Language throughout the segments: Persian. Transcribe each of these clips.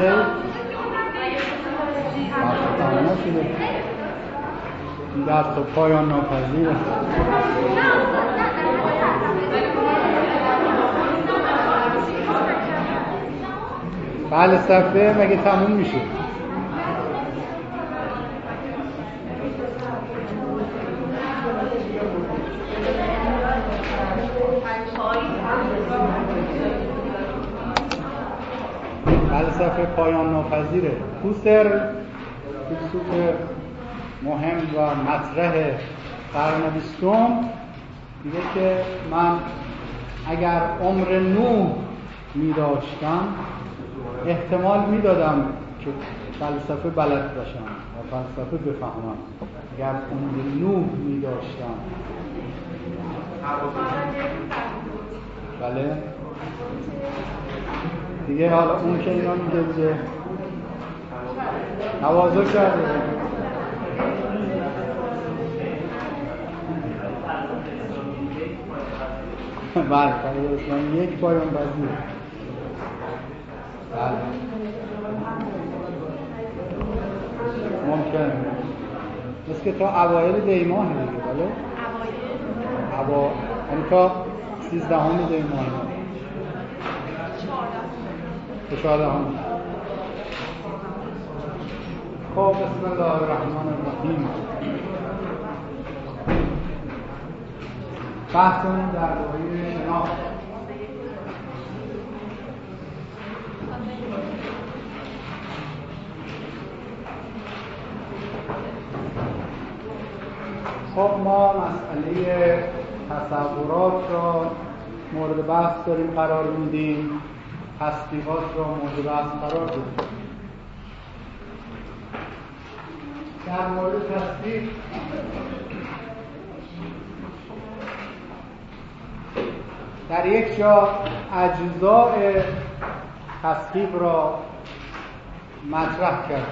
خیر تمام شده این درس پایان ناپذیره. بله صفحه مگه تموم میشه؟ فلسفه پایان ناپذیره. هوسر فیلسوف مهم و مطرح قرن 20 میگه که من اگر عمر نوح می‌داشتم احتمال میدادم که فلسفه بلد باشم و فلسفه بفهمم. اگر عمر نوح می‌داشتم بله دیگه حالا اون که اینا میگه دیگه تواضع کرده. بله من یک پایان پذیر. بله ممکنه مثل که تا اوایل دی ماه دیگه. بله یعنی تا 13 دی ماه به 14. خب بسم الله الرحمن الرحیم. بحثمون درباره شناخت. خب ما مسئله تصورات را مورد بحث داریم قرار میدیم، تصدیقات را مورد بحث قرار دادیم. در مورد تصدیق در یک جا اجزای تصدیق را مطرح کرد.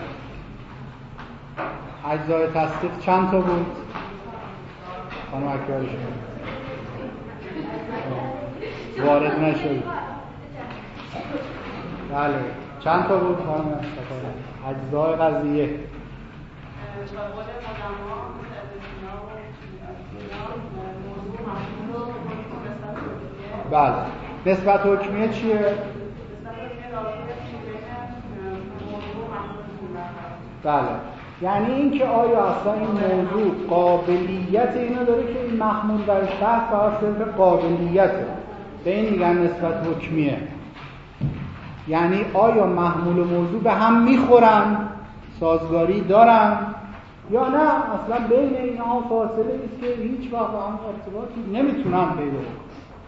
اجزای تصدیق چند تا بود؟ خانم اکبر شما وارد نشد. بله چند تا بود خانم اکبر؟ اجزای قضیه بله. نسبت حکمیه چیه؟ بله یعنی این که آیا اصلا این موضوع قابلیت اینو داره که این محمول برش بحث فقط صرف قابلیته، به این میگن نسبت حکمیه. یعنی آیا محمول و موضوع به هم میخورن، سازگاری دارن یا نه اصلا بین اینها فاصله است که هیچ وقت با هم ارتباطی نمیتونن پیدا کنن.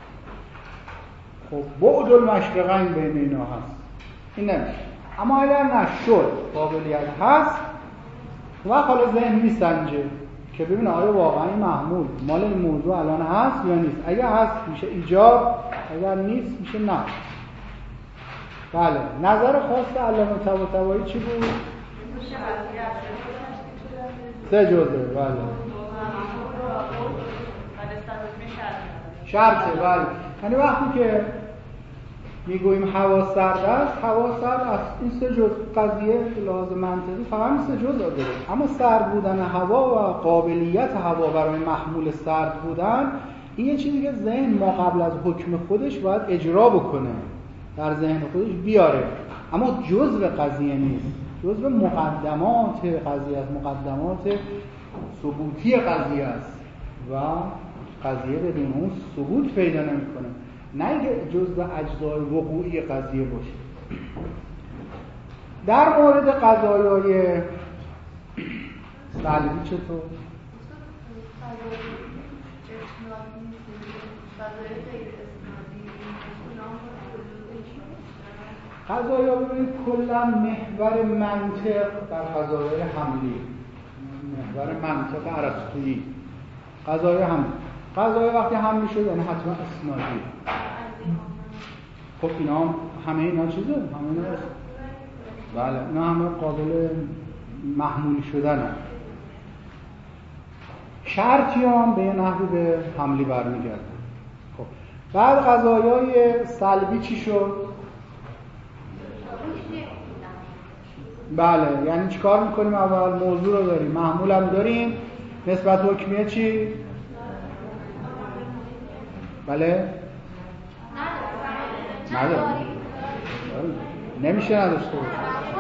خب بعد المشرقین بین اینا هست، این نمیشه. اما اگر نشد قابلیت هست و حالا ذهن میسنجه که ببینه آیا واقعا این محمول مال این موضوع الان هست یا نیست. اگر هست میشه ایجاب، اگر نیست میشه نه. بله نظر خاص علامه طباطبایی چی بود؟ 3 جزء. بله شرطه. بله یعنی وقتی که میگوییم هوا سرد است، هوا سرد است این 3 جزء قضیه به لحاظ منطقی فقط این 3 جزء داره. اما سرد بودن هوا و قابلیت هوا برای محمول سرد بودن این یه چیزی که ذهن ما قبل از حکم خودش باید اجرا بکنه، در ذهن خودش بیاره، اما جزء قضیه نیست، جزء مقدمات قضیه است، مقدمات ثبوتی قضیه است و قضیه بدون اون ثبوت پیدا نمیکنه. نه اینکه جزء اجزای وقوعی قضیه باشه. در مورد قضایای سلبی چطور؟ قضایا ببینید کلا محور منطق در قضایای حملی، محور منطق ارسطویی قضایای حملی. قضایای وقتی حملی شد یعنی حتما اسنادی. خب اینا همه اینا چیزه؟ همه اینا بله اینا همه قابل محمول شدن هم. شرطی هم به یه نحوی به حملی برمیگردن. خب بعد قضایای سلبی چی شد؟ بله، یعنی چیکار میکنیم؟ اول موضوع رو داریم، محمول هم داریم، نسبت حکمیه چی؟ بله؟ نداریم. نمیشه نداشته باشه.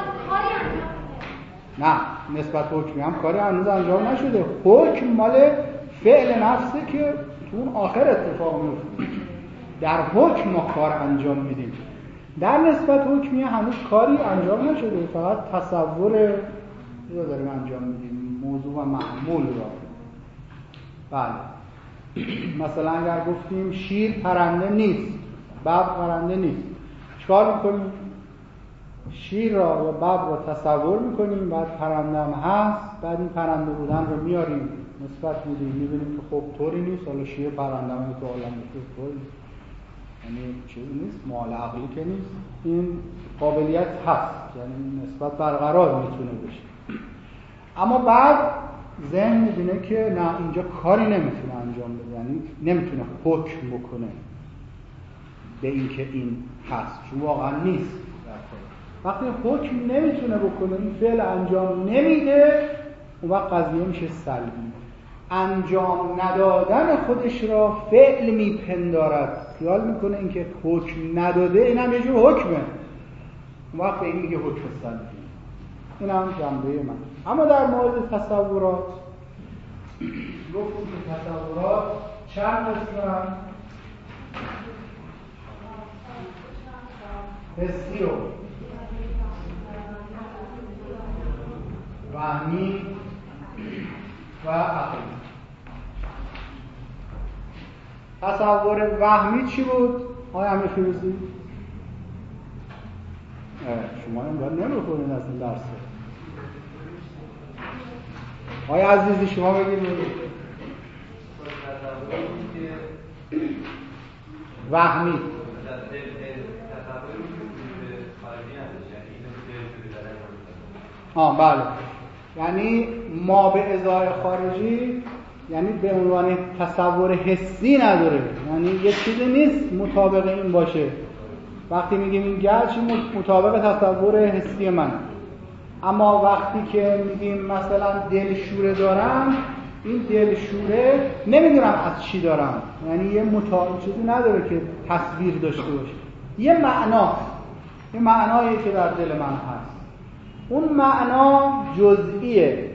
نه، نسبت حکمیه هم کاری هنوز انجام نشده. حکم مال فعل نفسه که تو اون آخر اتفاق میفته. در حکم ما کار انجام میدیم. در نسبت حکمیه هنوز کاری انجام نشده، فقط تصور رو داریم انجام میدیم، موضوع و معمول را. بله، مثلا اگر گفتیم شیر پرنده نیست، ببر پرنده نیست، چیکار میکنیم؟ شیر را یا ببر را تصور میکنیم، بعد پرنده هم هست، بعد این پرنده بودن رو میاریم نسبت میدیم، میبینیم که خب طوری نیست، حالا شیر پرنده هم تو عالم طوری، یعنی چیزی نیست، مال عقلی که نیست، این قابلیت هست، یعنی نسبت برقرار میتونه بشه. اما بعد ذهن میبینه که نه، اینجا کاری نمیتونه انجام بده، یعنی نمیتونه حکم بکنه به این که این هست، چون واقعا نیست. وقتی حکم نمیتونه بکنه، این فعل انجام نمیده، اون وقت قضیه میشه سلبی. انجام ندادن خودش را فعل میپندارد، خیال میکنه اینکه حکم نداده این هم یه جور حکمه، اون وقت به این میگه حکم سلبی. این هم جنبه من. اما در مورد تصورات گفتیم که تصورات چند قسمن؟ حسی و وهمی و عقلی. تصور وهمی چی بود؟ آقای امیرفیروزی؟ شما انگار نمی‌خونید از این درس. آقای عزیزی شما بگید. وهمی بله، یعنی ما به ازای خارجی، یعنی به عنوان تصور حسی نداره، یعنی یه چیزی نیست مطابق این باشه. وقتی میگیم این گچ مطابق تصور حسی من، اما وقتی که میگیم مثلا دلشوره دارم، این دلشوره نمیدونم از چی دارم، یعنی یه چیزی نداره که تصویر داشته باشه، یه معنا، یه معنایی که در دل من هست، اون معنا جزئیه،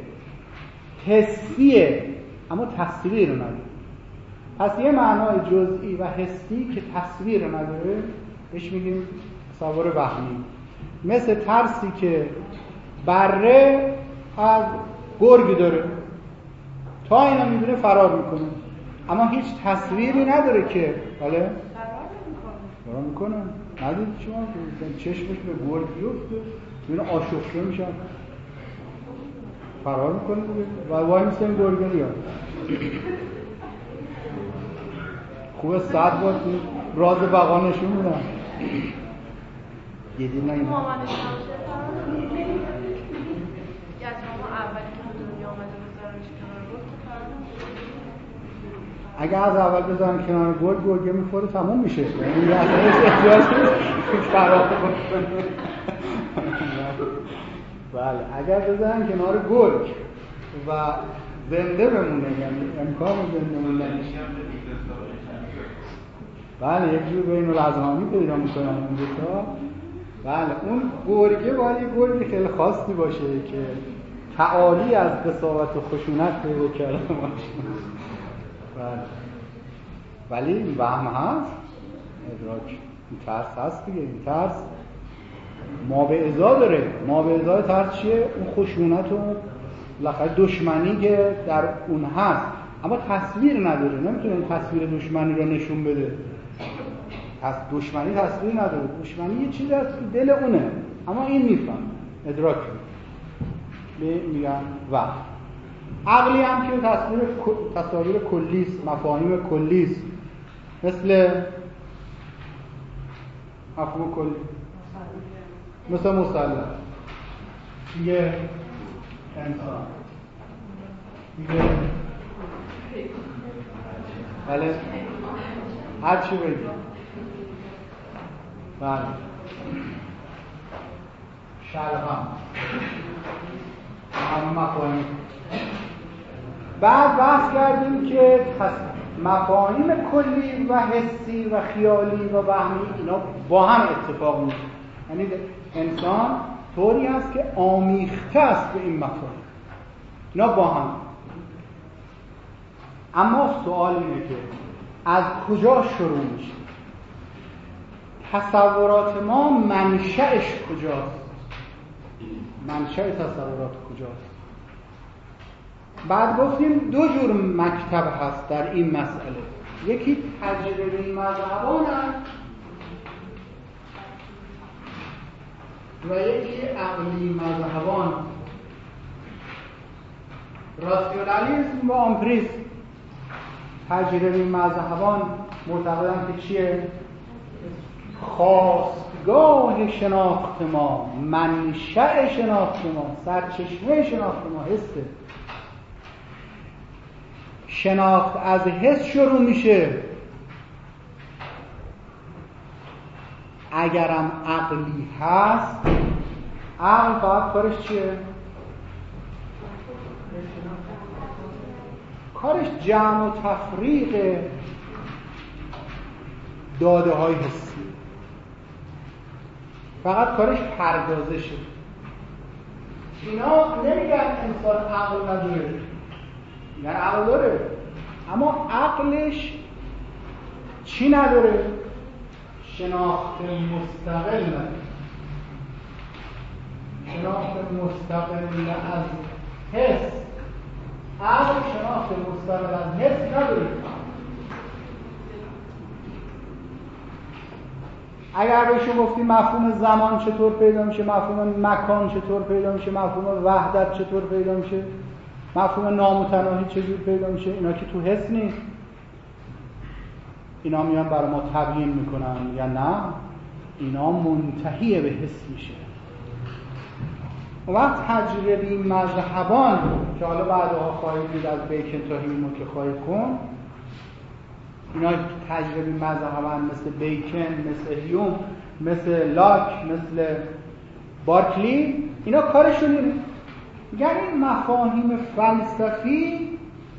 حسیه، اما تصویر نداره. پس یه معنای جزئی و حسی که تصویر نداره بهش میگیم تصور وهمی. مثل ترسی که بره از گرگ داره، تا اینا میبینه فرار میکنه، اما هیچ تصویری نداره که بله فرار میکنه. ندید شما چشمش به گرگ بیفته، میبینه آشفته میشن، فرار میکنه و وای میسته این گرگه میاد. خوبه 100 بار راز بقا نشون میدن. دیدی نه این اگه از اول بذارن کنار گرگه میخوره تموم میشه، یعنی اصلا احتیاج نیست فرار کنه. بله، اگر بذارن کنار گرگ و زنده بمونه، یعنی امکان زنده موندن، بله یک جور بین الاذهانی پیدا میکنن اون دوتا. بله، اون گرگه باید یه گرگ خیلی خاصی باشه که تعالی از قساوت و خشونت پیدا کرده باشه. بله، ولی این وهم هست، ادراک، این ترس هست دیگه. این ترس ما به ازا داره. ما به ازای ترس چیه؟ اون خشونت و بالاخره دشمنی که در اون هست، اما تصویر نداره، نمیتونه این تصویر دشمنی رو نشون بده. دشمنی تصویر نداره، دشمنی یه چیزی از دل اونه، اما این میفهم، ادراک میگن. و عقلی هم که تصاویر کلیست، مفاهیم کلیست، مثل مفهوم کلی، مثل مسلم، یه انسان، یه بله، هر چی بگید. بله، شلغم همه مفاهیم. بعد بحث کردیم که مفاهیم کلی و حسی و خیالی و وهمی اینا با هم اتفاق میفته، یعنی انسان طوری هست که آمیخته است به این مفاهیم، اینا با هم. اما سوال اینه که از کجا شروع میشه؟ تصورات ما منشأش کجاست؟ منشأ تصورات کجاست؟ بعد گفتیم دو جور مکتب هست در این مسئله، یکی تجربی مذهبان هست و یکی عقلی مذهبان، راسیونالیسم و آمپریسم. تجربی مذهبان معتقدن که چیه؟ خاستگاه شناخت ما، منشأ شناخت ما، سرچشمه شناخت ما حسه. شناخت از حس شروع میشه. اگرم عقلی هست، عقل فقط کارش چیه؟ کارش جمع و تفریق داده های حسی، فقط کارش پردازشه. اینا نمیگن انسان عقل نداره، یعنی عقل داره، اما عقلش چی نداره؟ شناخت مستقل نداره. شناخت مستقل از حس، عقل شناخت مستقل از حس نداره. اگر بهشون گفتیم مفهوم زمان چطور پیدا میشه، مفهوم مکان چطور پیدا میشه، مفهوم وحدت چطور پیدا میشه، مفهوم نامتناهی چجور پیدا میشه، اینا که تو حس نیست. اینا میان برای ما تبیین میکنن، یا نه اینا منتهی به حس میشه. وقت تجربی مذهبان که حالا بعدها خواهید دید از بیکن تا هیومو که خواهید کن، اینا تجربی مذهبان مثل بیکن، مثل هیوم، مثل لاک، مثل بارکلی، اینا کارشون اینه، یعنی مفاهیم فلسفی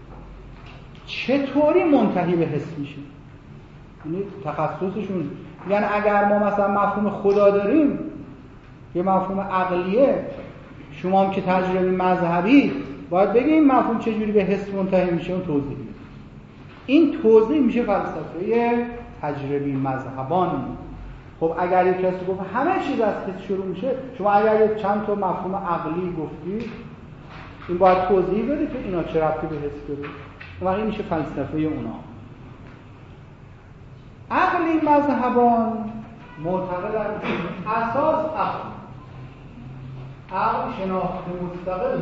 چطوری منتهی به حس میشه، یعنی تخصصشون. یعنی اگر ما مثلا مفهوم خدا داریم، یه مفهوم عقلیه، شما هم که تجربی مذهبی باید بگیم مفهوم چجوری به حس منتهی میشه، اون توضیح میده. این توضیح میشه فلسفه تجربی مذهبان. خب اگر یک کسی گفت همه چیز از حس شروع میشه، شما اگر چند تا مفهوم عقلی گفتی، این باید توضیح بده که اینا چه ربطی به حس داره. اون وقت این میشه فلسفه اونا. عقلی مذهبان معتقدند که اساس عقل شناخت مستقل،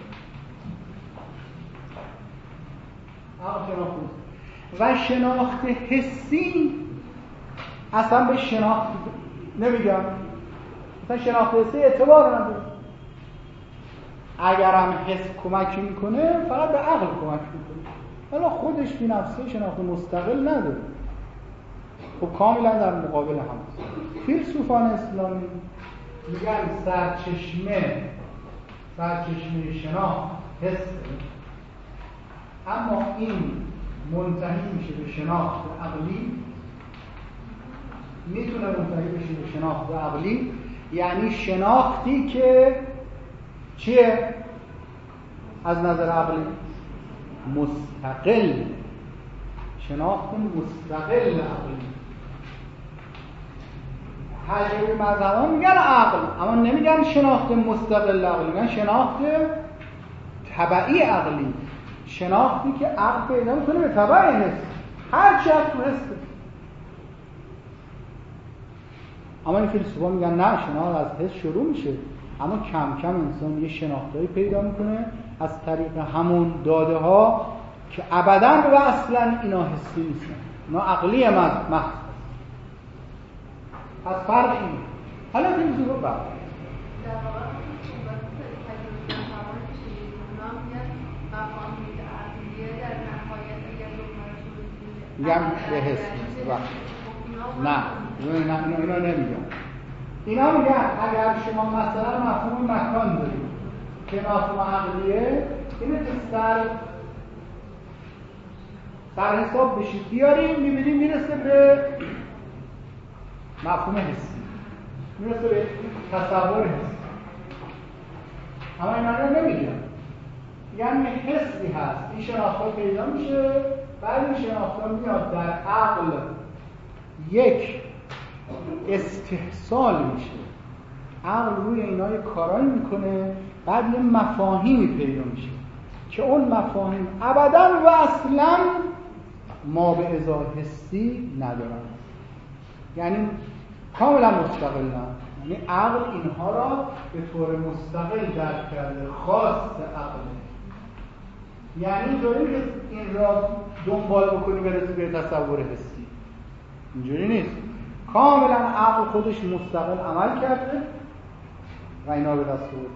عقل شناخت و شناخت حسی اصلا به شناخت نمیگم، مثلا شناخت حسی اعتبار نداره. اگرم حس کمک میکنه فقط به عقل کمک میکنه، حالا خودش بی نفسه شناخت مستقل نداره. خب کاملا در مقابل هم هست. فیلسوفان اسلامی میگن سرچشمه شناخت حس، اما این منتهی میشه به شناخت عقلی، میتونه منتهی بشه به شناخت عقلی، یعنی شناختی که چیه؟ از نظر عقلی مستقل، شناخت مستقل عقلی. تجربی مذهبان میگن عقل، اما نمیگن شناخت مستقل عقلی، میگن شناخت تبعی عقلی، شناختی که عقل پیدا میکنه به تبع حس، هر چی از تو حسه. اما این فیلسوفا میگن نه، شناخت از حس شروع میشه، اما کم کم انسان یه شناختایی پیدا میکنه از طریق همون داده ها که ابداً و اصلاً اینا حسی نیستن، اینا عقلی محض. از فرق این حالا فیلسوفا بعد در واقع تجربه زمان چیزی اونا میگن مفاهیم عقلیه در نهایت اگر میگم به حس نیست. نه اینا نمیگن. اینا میگن اگر شما مثلا مفهوم مکان دارید که مفهوم عقلیه، اینو که سر حساب بشید بیاریم، میبینیم میرسه به مفهوم حسی، میرسه به تصور حسی. اما اینا رو نمیگن، یعنی حسی هست، این شناخت‌ها پیدا میشه، بعد این شناخت‌ها میاد در عقل یک استحصال میشه، عقل روی اینا یه کارایی میکنه، بعد یه مفاهیمی پیدا میشه که اون مفاهیم ابداً و اصلاً ما به ازای حسی ندارن، یعنی کاملا مستقلن. یعنی عقل اینها را به طور مستقل درک کرده، خاص عقله. یعنی اینطوری که این را دنبال بکنی برسی به تصور حسی، اینجوری نیست. کاملا عقل خودش مستقل عمل کرده و اینا به دست آورده.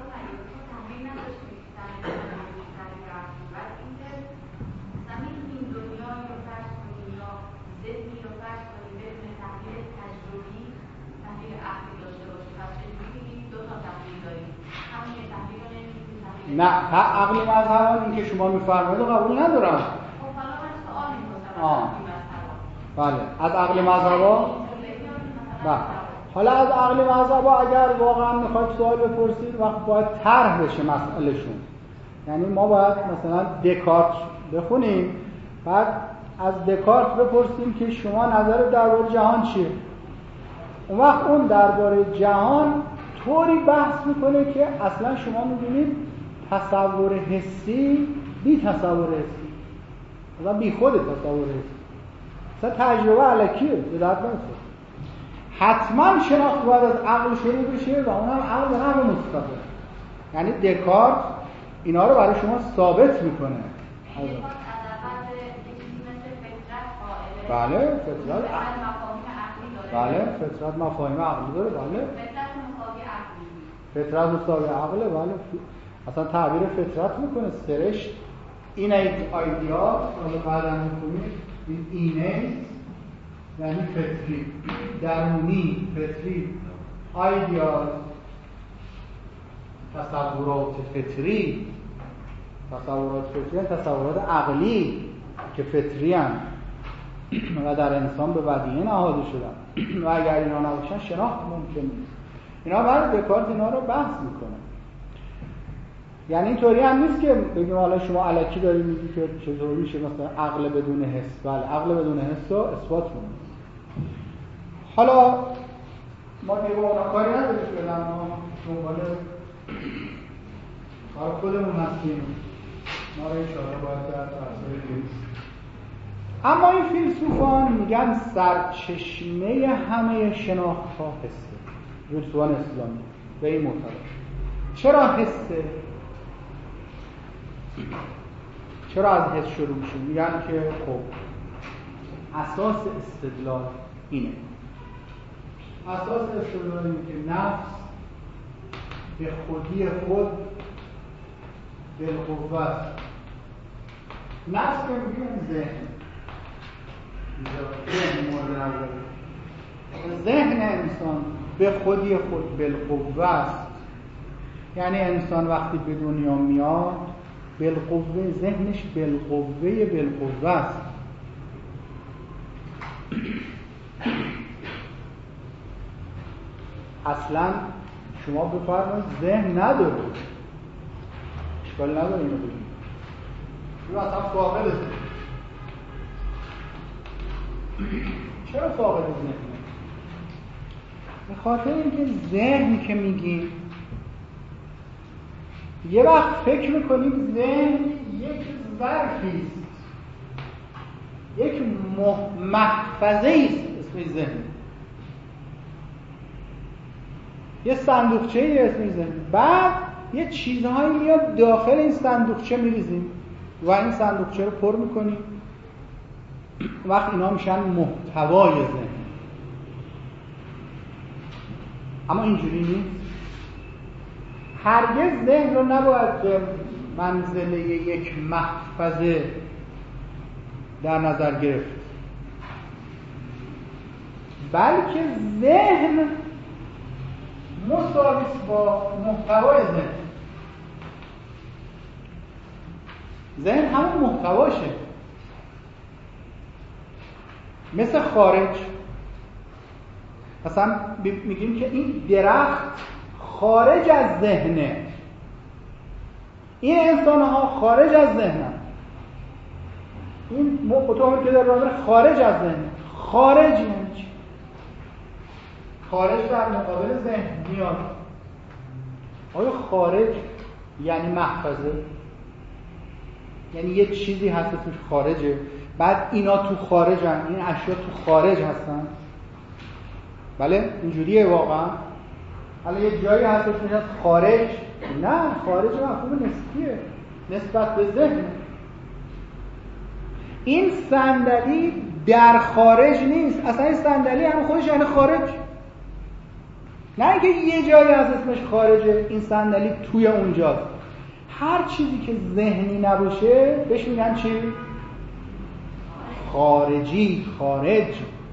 نه، عقل مذهبان این که شما میفرمایید رو قبول ندارم. بله، از عقل مذهبان. بله. حالا از عقل مذهبان اگر واقعا میخواید سوال بپرسید، وقت باید طرح بشه مسئلهشون. یعنی ما باید مثلا دکارت بخونیم، بعد از دکارت بپرسیم که شما نظر درباره جهان چیه؟ اون وقت اون درباره جهان طوری بحث میکنه که اصلا شما میبینید تصور حسی بی تصور حسی، مثلا بی خود تصور حسی، مثلا تجربه الکیه، به درد نمیخوره. حتما شناخت باید از عقل شروع بشه و اونم عقل مستقل. یعنی دکارت اینا رو برای شما ثابت میکنه. بله، فطرت بله، فطرت مفاهیم عقلی داره. بله، فطرت مساوی عقله. بله، اصلا تعبیر فطرت میکنه سرشت اینیت آیدیا، حالا بعدا میکنید این اینیت یعنی فطری، درونی، فطری، آیدیا تصورات فطری، تصورات عقلی که فطری هستند و در انسان به بدیهه نهاده شدن و اگر اینا نباشن شناخت ممکن نیست. اینا برای دکارت اینا رو بحث میکنه. یعنی اینطوری هم نیست که بگیم حالا شما الکی داری میگی که چطور میشه مثلا عقل بدون حس. بله، عقل بدون حس رو اثبات کنیم. حالا ما دیگه با اونا کاری نداریم، فعلا ما دنبال کار خودمون هستیم. ما رو انشاءالله باید در درس‌های دیگه. اما این فیلسوفان میگن سرچشمه همه شناخت‌ها حسه. فیلسوفان اسلامی به این معتقد. چرا حسه؟ چرا از حس شروع میشه؟ میگن که خب اساس استدلال اینه. اساس استدلال اینه که نفس به خودی خود بالقوه است. نفس که میگن ذهن، ذهن انسان به خودی خود بالقوه است. یعنی انسان وقتی به دنیا میاد بالقوه، ذهنش بالقوه است. اصلا شما بفرمایید ذهن نداره، اشکال نداره اینو بگید، این اصلا فاقد ذهن. چرا فاقد ذهنه؟ به خاطر اینکه ذهن که میگیم یه وقت فکر میکنیم ذهن یک ظرفی است، یک محفظه است اسمش ذهن، یه صندوقچه اسمش ذهن. بعد یه چیزهایی میاد داخل این صندوقچه میریزیم و این صندوقچه رو پر میکنیم، وقت اینا میشن محتوای ذهن. اما اینجوری نیست. هرگز ذهن رو نباید به منزله یک محفظه در نظر گرفت، بلکه ذهن مساویس با محتوای ذهن. ذهن همون محتواشه. مثل خارج. مثلا میگیم که این درخت خارج از ذهنه، این انسان‌ها خارج از ذهنن، این اتومبیل که در راه میره خارج از ذهنه. خارج یعنی چی؟ خارج در مقابل ذهن میاد. آیا خارج یعنی محفظه؟ یعنی یه چیزی هست توش خارجه، بعد اینا تو خارجن، این اشیا تو خارج هستن؟ بله اینجوریه واقعا. حالا یه جایی هست توش هست خارج؟ نه، خارج مفهوم نسبیه نسبت به ذهن. این صندلی در خارج نیست، اصلا این صندلی هم خودش یعنی خارج. نه اینکه یه جایی از اسمش خارجه، این صندلی توی اونجاست. هر چیزی که ذهنی نباشه بهش میگن چی؟ خارجی، خارج.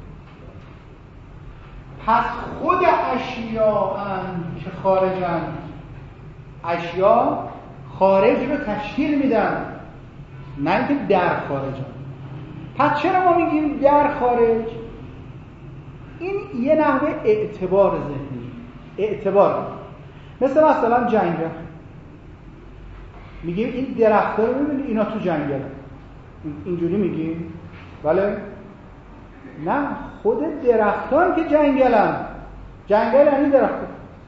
پس خود اشیا که خارجن، اشیا خارج رو تشکیل میدن، نه اینکه در خارجن. پس چرا ما میگیم در خارج؟ این یه نحوه اعتبار ذهنی، اعتبار. مثلا جنگل، میگیم این درخت‌ها رو ببینید اینا تو جنگل، اینجوری میگیم؟ بله؟ نه، خود درختان که جنگلن. جنگل یعنی درخت.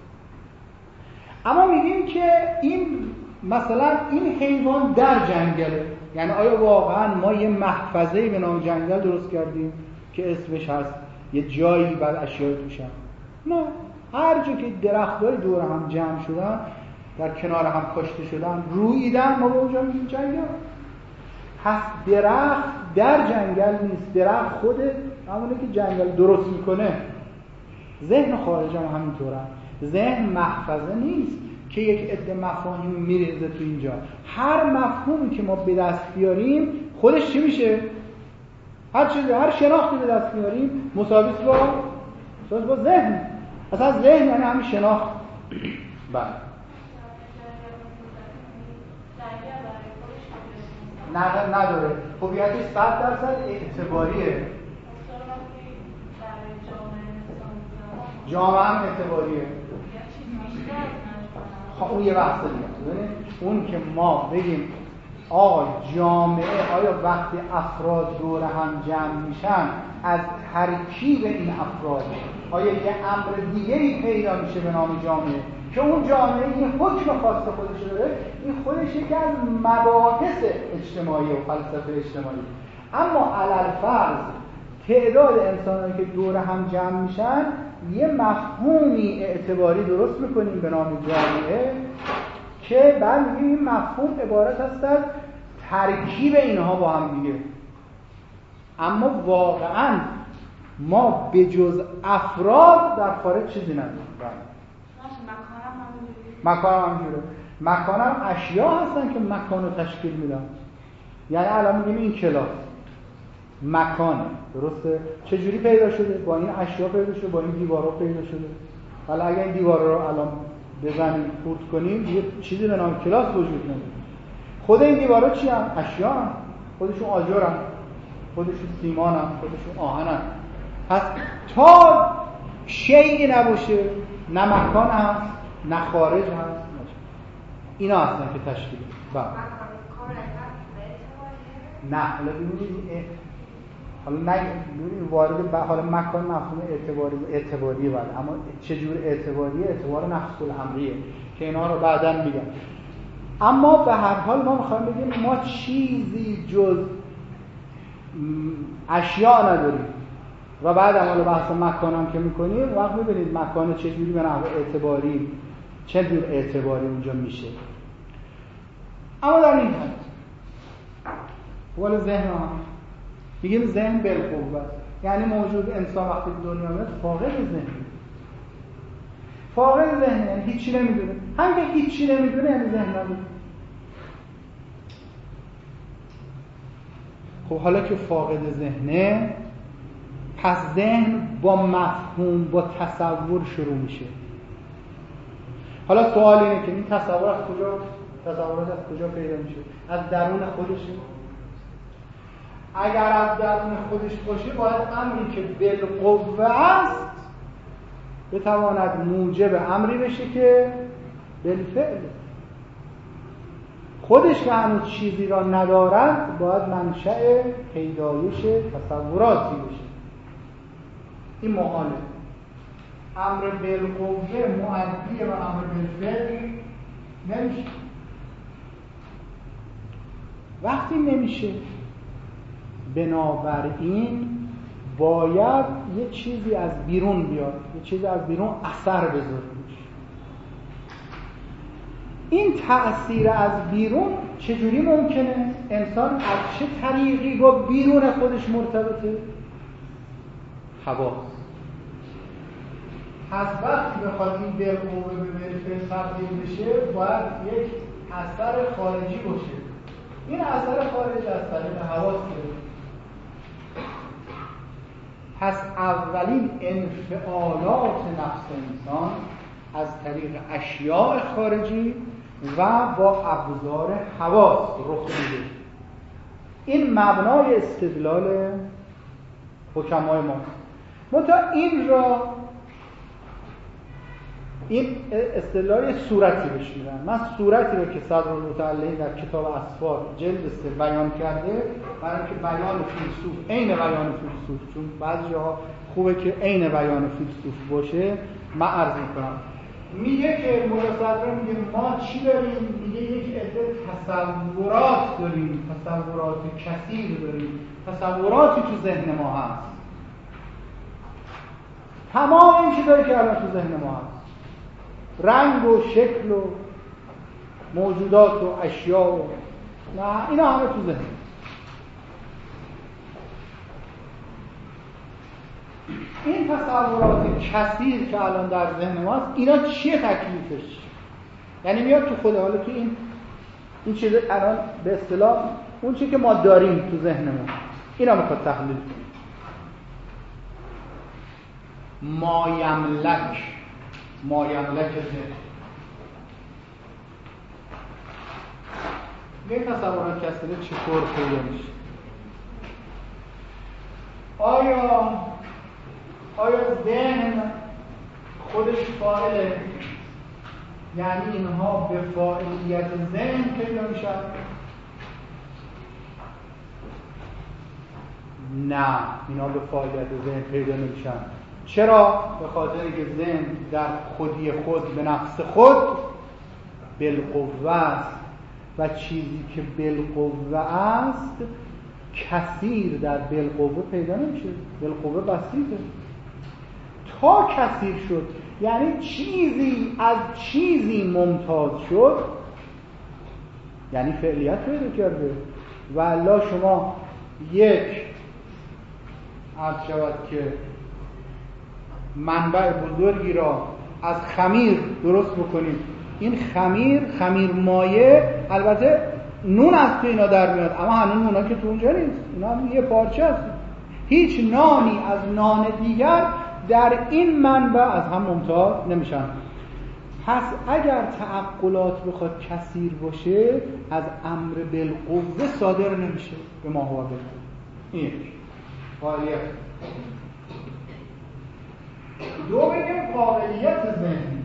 اما میگیم که این مثلا این حیوان در جنگله. یعنی آیا واقعا ما یه محفظه‌ای به نام جنگل درست کردیم که اسمش هست یه جایی بعد اشیاء توشن؟ نه، هر جا که درخت‌های دور هم جمع شدن، در کنار هم کاشته شدن، رویدن، ما به اونجا میگیم جنگل. پس درخت در جنگل نیست، درخت خود همونه که جنگل درست میکنه. ذهن خارج هم همینطوره. ذهن محفظه نیست که یک عده مفاهیم میریزه تو اینجا. هر مفهومی که ما به دست بیاریم خودش چی میشه؟ هر شناختی به دست بیاریم مساویس با ذهن. اصلا ذهن یعنی همین شناخت. بله. نداره. هویتش 100% اعتباریه. جامعه هم اعتباریه. اون یه بحث دیگه. اون که ما بگیم آقا جامعه، آیا وقتی افراد دور هم جمع میشن از ترکیب این افراد آیا یه امر دیگه‌ای پیدا میشه به نام جامعه که اون جامعه یه حکم خاص خودش داره؟ این خودش یکی از مباحث اجتماعی و فلسفه اجتماعی. اما علالفرض تعداد انسانایی که دور هم جمع میشن یه مفهومی اعتباری درست میکنیم به نام جامعه که بعد میگیم این مفهوم عبارت است از ترکیب اینها با هم دیگه. اما واقعا ما به جز افراد در خارج چیزی نداریم. مکان هم همینجوره. مکان هم اشیا هستن که مکان رو تشکیل میدن. یعنی الان میگیم این کلاس مکانه، درسته؟ چجوری پیدا شده؟ با این اشیا پیدا شده، با این دیوارا پیدا شده. حالا اگه این دیوارا رو الان بزنیم خورد کنیم یه چیزی به نام کلاس وجود نداره. خود این دیوارا چی هم؟ اشیا هم. خودشون آجر هم، خودشون سیمان هم، خودشون آهن هم. پس تا شیئی نباشه نه مکان هست نه خارج هست. اینا هستن که تشکیل میدن. نه حالا ببینید، حالا نگیم وارد حالا مکان مفهوم اعتباریه بعد، اما چجور اعتباریه؟ اعتبار نفس الامریه که اینا رو بعداً میگم. اما به هر حال ما میخوایم بگیم ما چیزی جز اشیاء نداریم و بعد حالا بحث مکان هم که میکنیم وقت میبینید مکان چجوری به نحو اعتباری چه جور اعتباری اونجا میشه. اما در این حد ولی ذهن هم میگیم ذهن بالقوه، یعنی موجود انسان وقتی به دنیا میاد فاقد ذهن. فاقد ذهن یعنی هیچی نمیدونه. هم که هیچی نمیدونه یعنی ذهن نداره. خب حالا که فاقد ذهنه، پس ذهن با مفهوم با تصور شروع میشه. حالا سوال اینه که این تصورات از کجا پیدا میشه؟ از درون خودشه؟ اگر از درون خودش باشه باید امری که بالقوه است بتواند موجب امری بشه که بالفعل. خودش که هنوز چیزی را ندارد باید منشأ پیدایش تصوراتی بشه. این محاله. امر بالقوه مؤدی و امر بالفعل نمیشه. وقتی نمیشه بنابراین باید یه چیزی از بیرون بیاد، یه چیزی از بیرون اثر بذاره. این تأثیر از بیرون چجوری ممکنه؟ انسان از چه طریقی با بیرون خودش مرتبطه؟ حواس. از وقتی بخواد این بالقوه به بالفعل تبدیل بشه باید یک اثر خارجی باشه. این اثر خارجی از طریق حواس میاد. پس اولین انفعالات نفس انسان از طریق اشیاء خارجی و با ابزار حواس رخ میده. این مبنای استدلال حکمای ماست. منتها این استدلال صورتی بهش میدن. من صورتی رو که صدرالمتعلقین در کتاب اصفار جلد 3 بیان کرده، برای اینکه بیان فیلسوف عین بیان فیلسوف، چون بعضی جاها خوبه که عین بیان فیلسوف باشه، من عرض میکنم. میگه که متصدر میگه ما چی داریم؟ میگه یک عده تصورات داریم، تصورات کثیر داریم، تصوراتی تو ذهن ما هست. تمام این چیزایی که الان تو ذهن ما هست، رنگ و شکل و موجودات و اشیاء و نه، اینا همه تو ذهن. این تصورات کثیر که الان در ذهن ما هست، اینا چیه تکلیفش؟ یعنی میاد تو خود حالا تو این چیز الان به اصطلاح اون چیزی که ما داریم تو ذهنمون، اینا میخواد تحلیل کنیم. ما یملک ذهن. این تصورات کثیر چطور پیدا میشه؟ آیا ذهن خودش فاعله؟ یعنی اینها به فاعلیت ذهن پیدا میشن؟ نه، اینا به فاعلیت ذهن پیدا نمیشن. چرا؟ به خاطر که ذهن در خودی خود به نفس خود بالقوه است و چیزی که بالقوه است کثیر در بالقوه پیدا نمیشه. بالقوه بسیطه. تا کثیر شد یعنی چیزی از چیزی ممتاز شد، یعنی فعلیت پیدا کرده. و الا شما یک عرض شود که منبع بزرگی را از خمیر درست بکنید، این خمیر مایه، البته نون از تو اینا در میاد، اما هنوز نونا که تو اونجا نیست، اینا هم یه پارچه هست. هیچ نانی از نان دیگر در این منبع از هم ممتاز نمیشن. پس اگر تعقلات بخواد کثیر باشه از امر بالقوه صادر نمیشه به ما هو بالقوه. این فعالیت. دو بگیم قابلیت ذهن،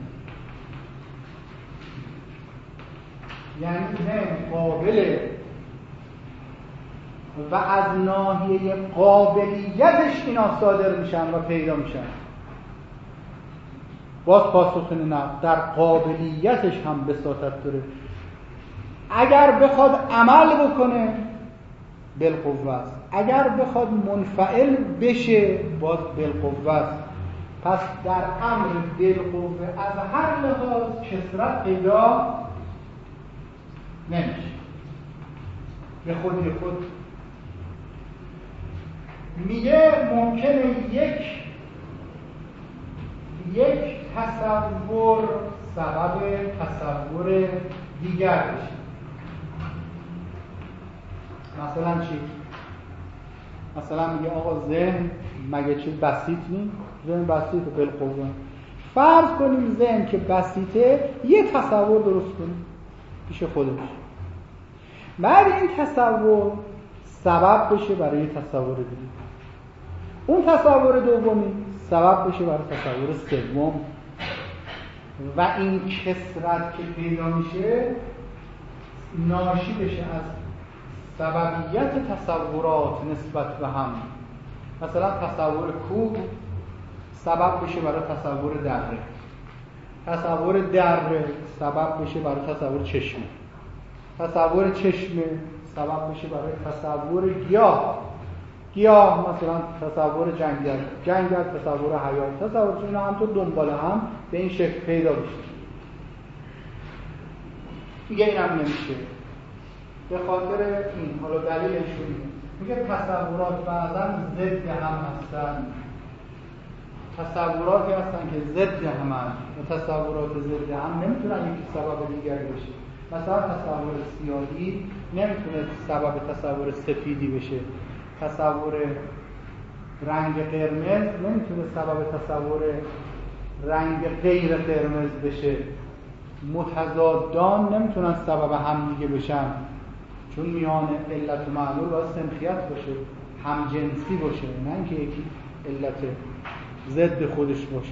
یعنی ذهن قابله و از ناحیه قابلیتش اینا صادر میشن و پیدا میشن. باز پاسخ نه، در قابلیتش هم بساطت داره. اگر بخواد عمل بکنه بالقوه است، اگر بخواد منفعل بشه باز بالقوه است. پس در امر بالقوه از هر لحاظ کثرت پیدا نمیشه. به خودی خود میگه ممکنه یک تصور سبب تصور دیگر بشه. مثلا چی؟ مثلا میگه آقا ذهن مگه چیز بسیط نیست؟ ذهن بسیطه بالقوه. فرض کنیم ذهن که بسیطه، یه تصور درست کنیم پیش خودش، بعد این تصور سبب بشه برای تصور دیگه، اون تصور دومی سبب بشه برای تصور سوم، و این کثرت که پیدا میشه ناشی بشه از سببیت تصورات نسبت به هم. مثلا تصور کوه سبب بشه برای تصور دره، تصور دره سبب بشه برای تصور چشمه، تصور چشمه سبب بشه برای تصور گیاه، گیاه مثلا تصور جنگل، جنگل تصور حیات، تصور اینا هم تو دنبال هم به این شکل پیدا بشه. میگه اینم نمیشه به خاطر این، حالا دلیلش اینه، میگه تصورات بعضا ضد هم هستن، تصوراتی هستن که ضد هم هستن و تصورات ضد هم نمیتونن یکی سبب دیگری بشه. مثلا تصور سیاهی نمیتونه سبب تصور سفیدی بشه، تصور رنگ قرمز نمیتونه سبب تصور رنگ غیر قرمز بشه، متضادان نمیتونن سبب هم دیگه بشن، چون میان علت و معلول باید سنخیت باشه، همجنسی باشه، نه اینکه یکی علت ضد خودش باشه.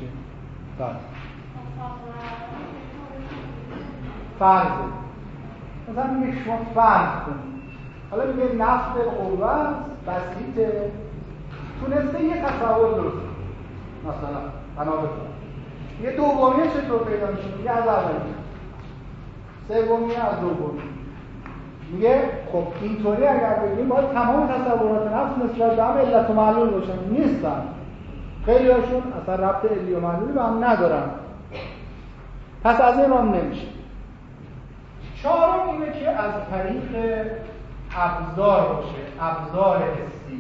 فرض مثلا میگه شما فرض کنید، حالا میگه نفس قوه بسیطه، تونسته یه تصور درست مثلا بنابراین یه دومیه چطور پیدا میشه؟ میگه از اولی، سومیه از دومی. میگه خب اینطوری اگر بگیم باید تمام تصورات نفس نسبت به هم علت و معلول باشن، نیستن، خیلی هاشون اصلا ربط علی و معلولی به هم ندارن، پس از این رام نمیشه. چهارم اینه که از طریق ابزار باشه، ابزار حسی،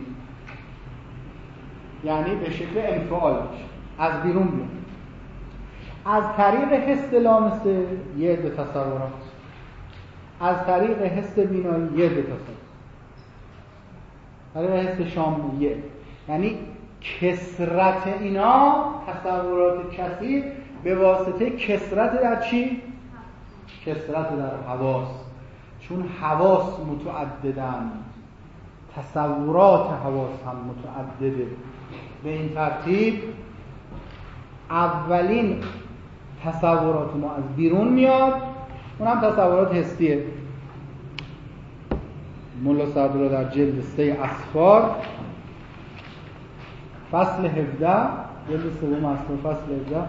یعنی به شکل انفعال باشه، از بیرون بیاد. از طریق حس لامسه یه عده تصورات، از طریق حس بینایی یه عده تصورات، از طریق حس شاملیه، یعنی کثرت اینا تصورات کثیر به واسطه کثرت در چی؟ کثرت در حواس، چون حواس متعددن، تصورات حواس هم متعدده. به این ترتیب اولین تصورات ما از بیرون میاد، اونم تصورات حسیه. ملا صدرالله در جلد 3 اسفار فصل 17، جلد 3 اسفار فصل 17،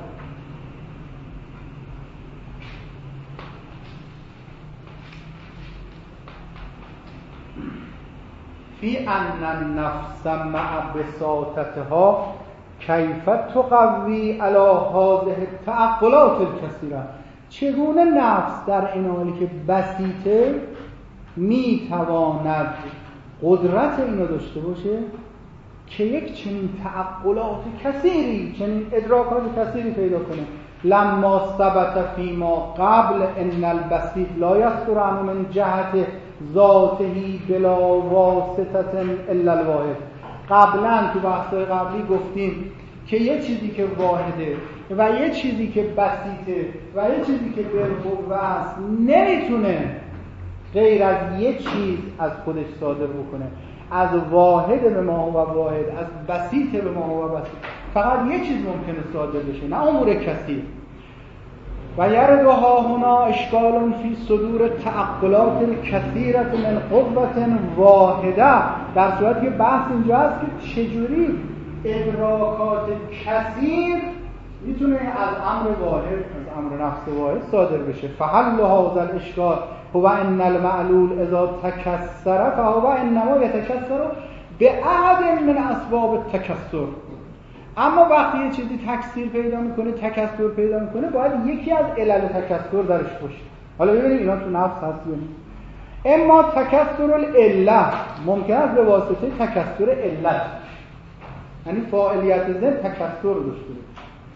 فی ان النفس مع بساطتها کیف تقوی علی هذه التعقلات الکثیره، چگونه نفس در این حالی که بسیطه میتواند قدرت اینو داشته باشه که یک چنین تعقلات کثیری، چنین ادراکات کثیری پیدا کنه. لما ثبت فیما قبل ان البسیط لا یصدر عنه من جهت ذاته بلا واسطه الا الواحد. قبلا تو بحث‌های قبلی گفتیم که یه چیزی که واحده و یه چیزی که بسیطه و یه چیزی که بالقوه است نمیتونه غیر از یه چیز از خودش صادر بکنه، از واحد به ما هو واحد، از بسیط به ما هو بسیط، فقط یه چیز ممکنه صادر بشه، نه امور کثیر. و یردها هنا اشکال فی صدور تعقلات کثیرة من قوة واحده، در صورتی که بحث اینجا هست که چجوری ادراکات کثیر میتونه از امر واحد، از امر نفس واحد صادر بشه. فحل هذا الاشکال هو ان المعلول اذا تکثر فهو انما یتکثر باحد من اسباب التکثر. اما وقتی یه چیزی تکثیر پیدا میکنه، تکثر پیدا میکنه، باید یکی از علل تکثر درش باشه. حالا ببینید اینا تو نفس هست یا نه. اما تکثر العله ممکن است به واسطه تکثر علت، یعنی فاعلیت ذهن تکثر رو داشته باشه.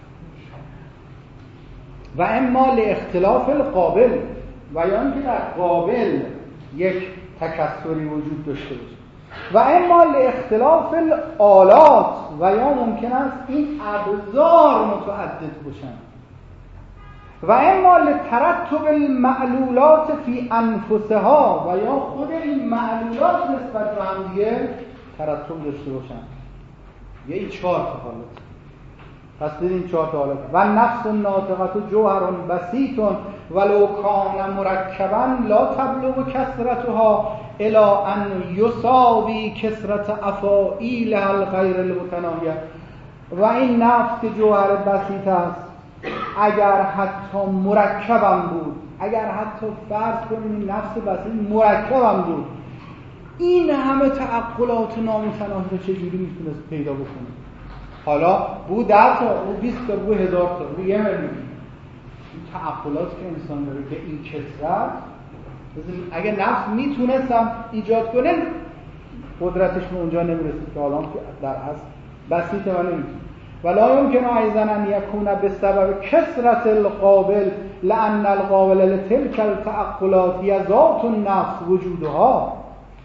و اما لاختلاف القابل، و یا اینکه در قابل یک تکثری وجود داشته باشه. و اما لاختلاف الآلات و یا ممکن است این ابزار متعدد باشن و اما لترتب المعلولات فی انفسها و یا خود این معلولات نسبت به هم دیگه ترتب داشته باشن. یه این 4 تا حالت. پس دیدین 4 تا حالت. و نفس الناطقه جوهر بسیط ولو کان مرکبا لا تبلغ کثرتها الی ان یساوی کثرت افاعیلها الغیر المتناهیه. و این نفس که جوهر بسیط است اگر حتی مرکبم بود، اگر حتی فرض کنیم این نفس بسیط مرکبم بود، این همه تعقلات نامتناهی رو چجوری میتونست پیدا بکنه؟ حالا بو 10 تا، بو 20 تا، بو 1000 تا، بو 1 میلیون. این تعقلاتی که انسان داره به این کثرت، اگه نفس میتونستم ایجاد کنه قدرتش به اونجا نمیرسید که حالا در اصل بسیطه و نمیتونه. ولا يمكن أيضا أن يكون بسبب كثرة القابل لأن القابل لتلك التعقلات هي ذات النفس وجودها.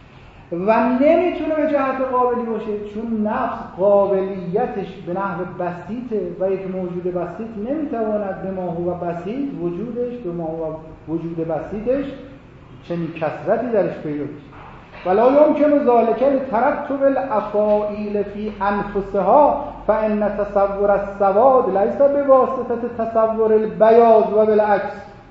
و نمیتونه به جهت قابلی باشه چون نفس قابلیتش به نحو بسیطه و یک موجود بسیط نمیتواند به ما هو بسیط وجودش به ما هو وجود بسیطش چنین کثرتی درش پیدا بشه. ولا يمكن ذلك لترتب الافاعیل فی انفسها فان تصور السواد ليس بواسطه تصور البیاض و بالعکس.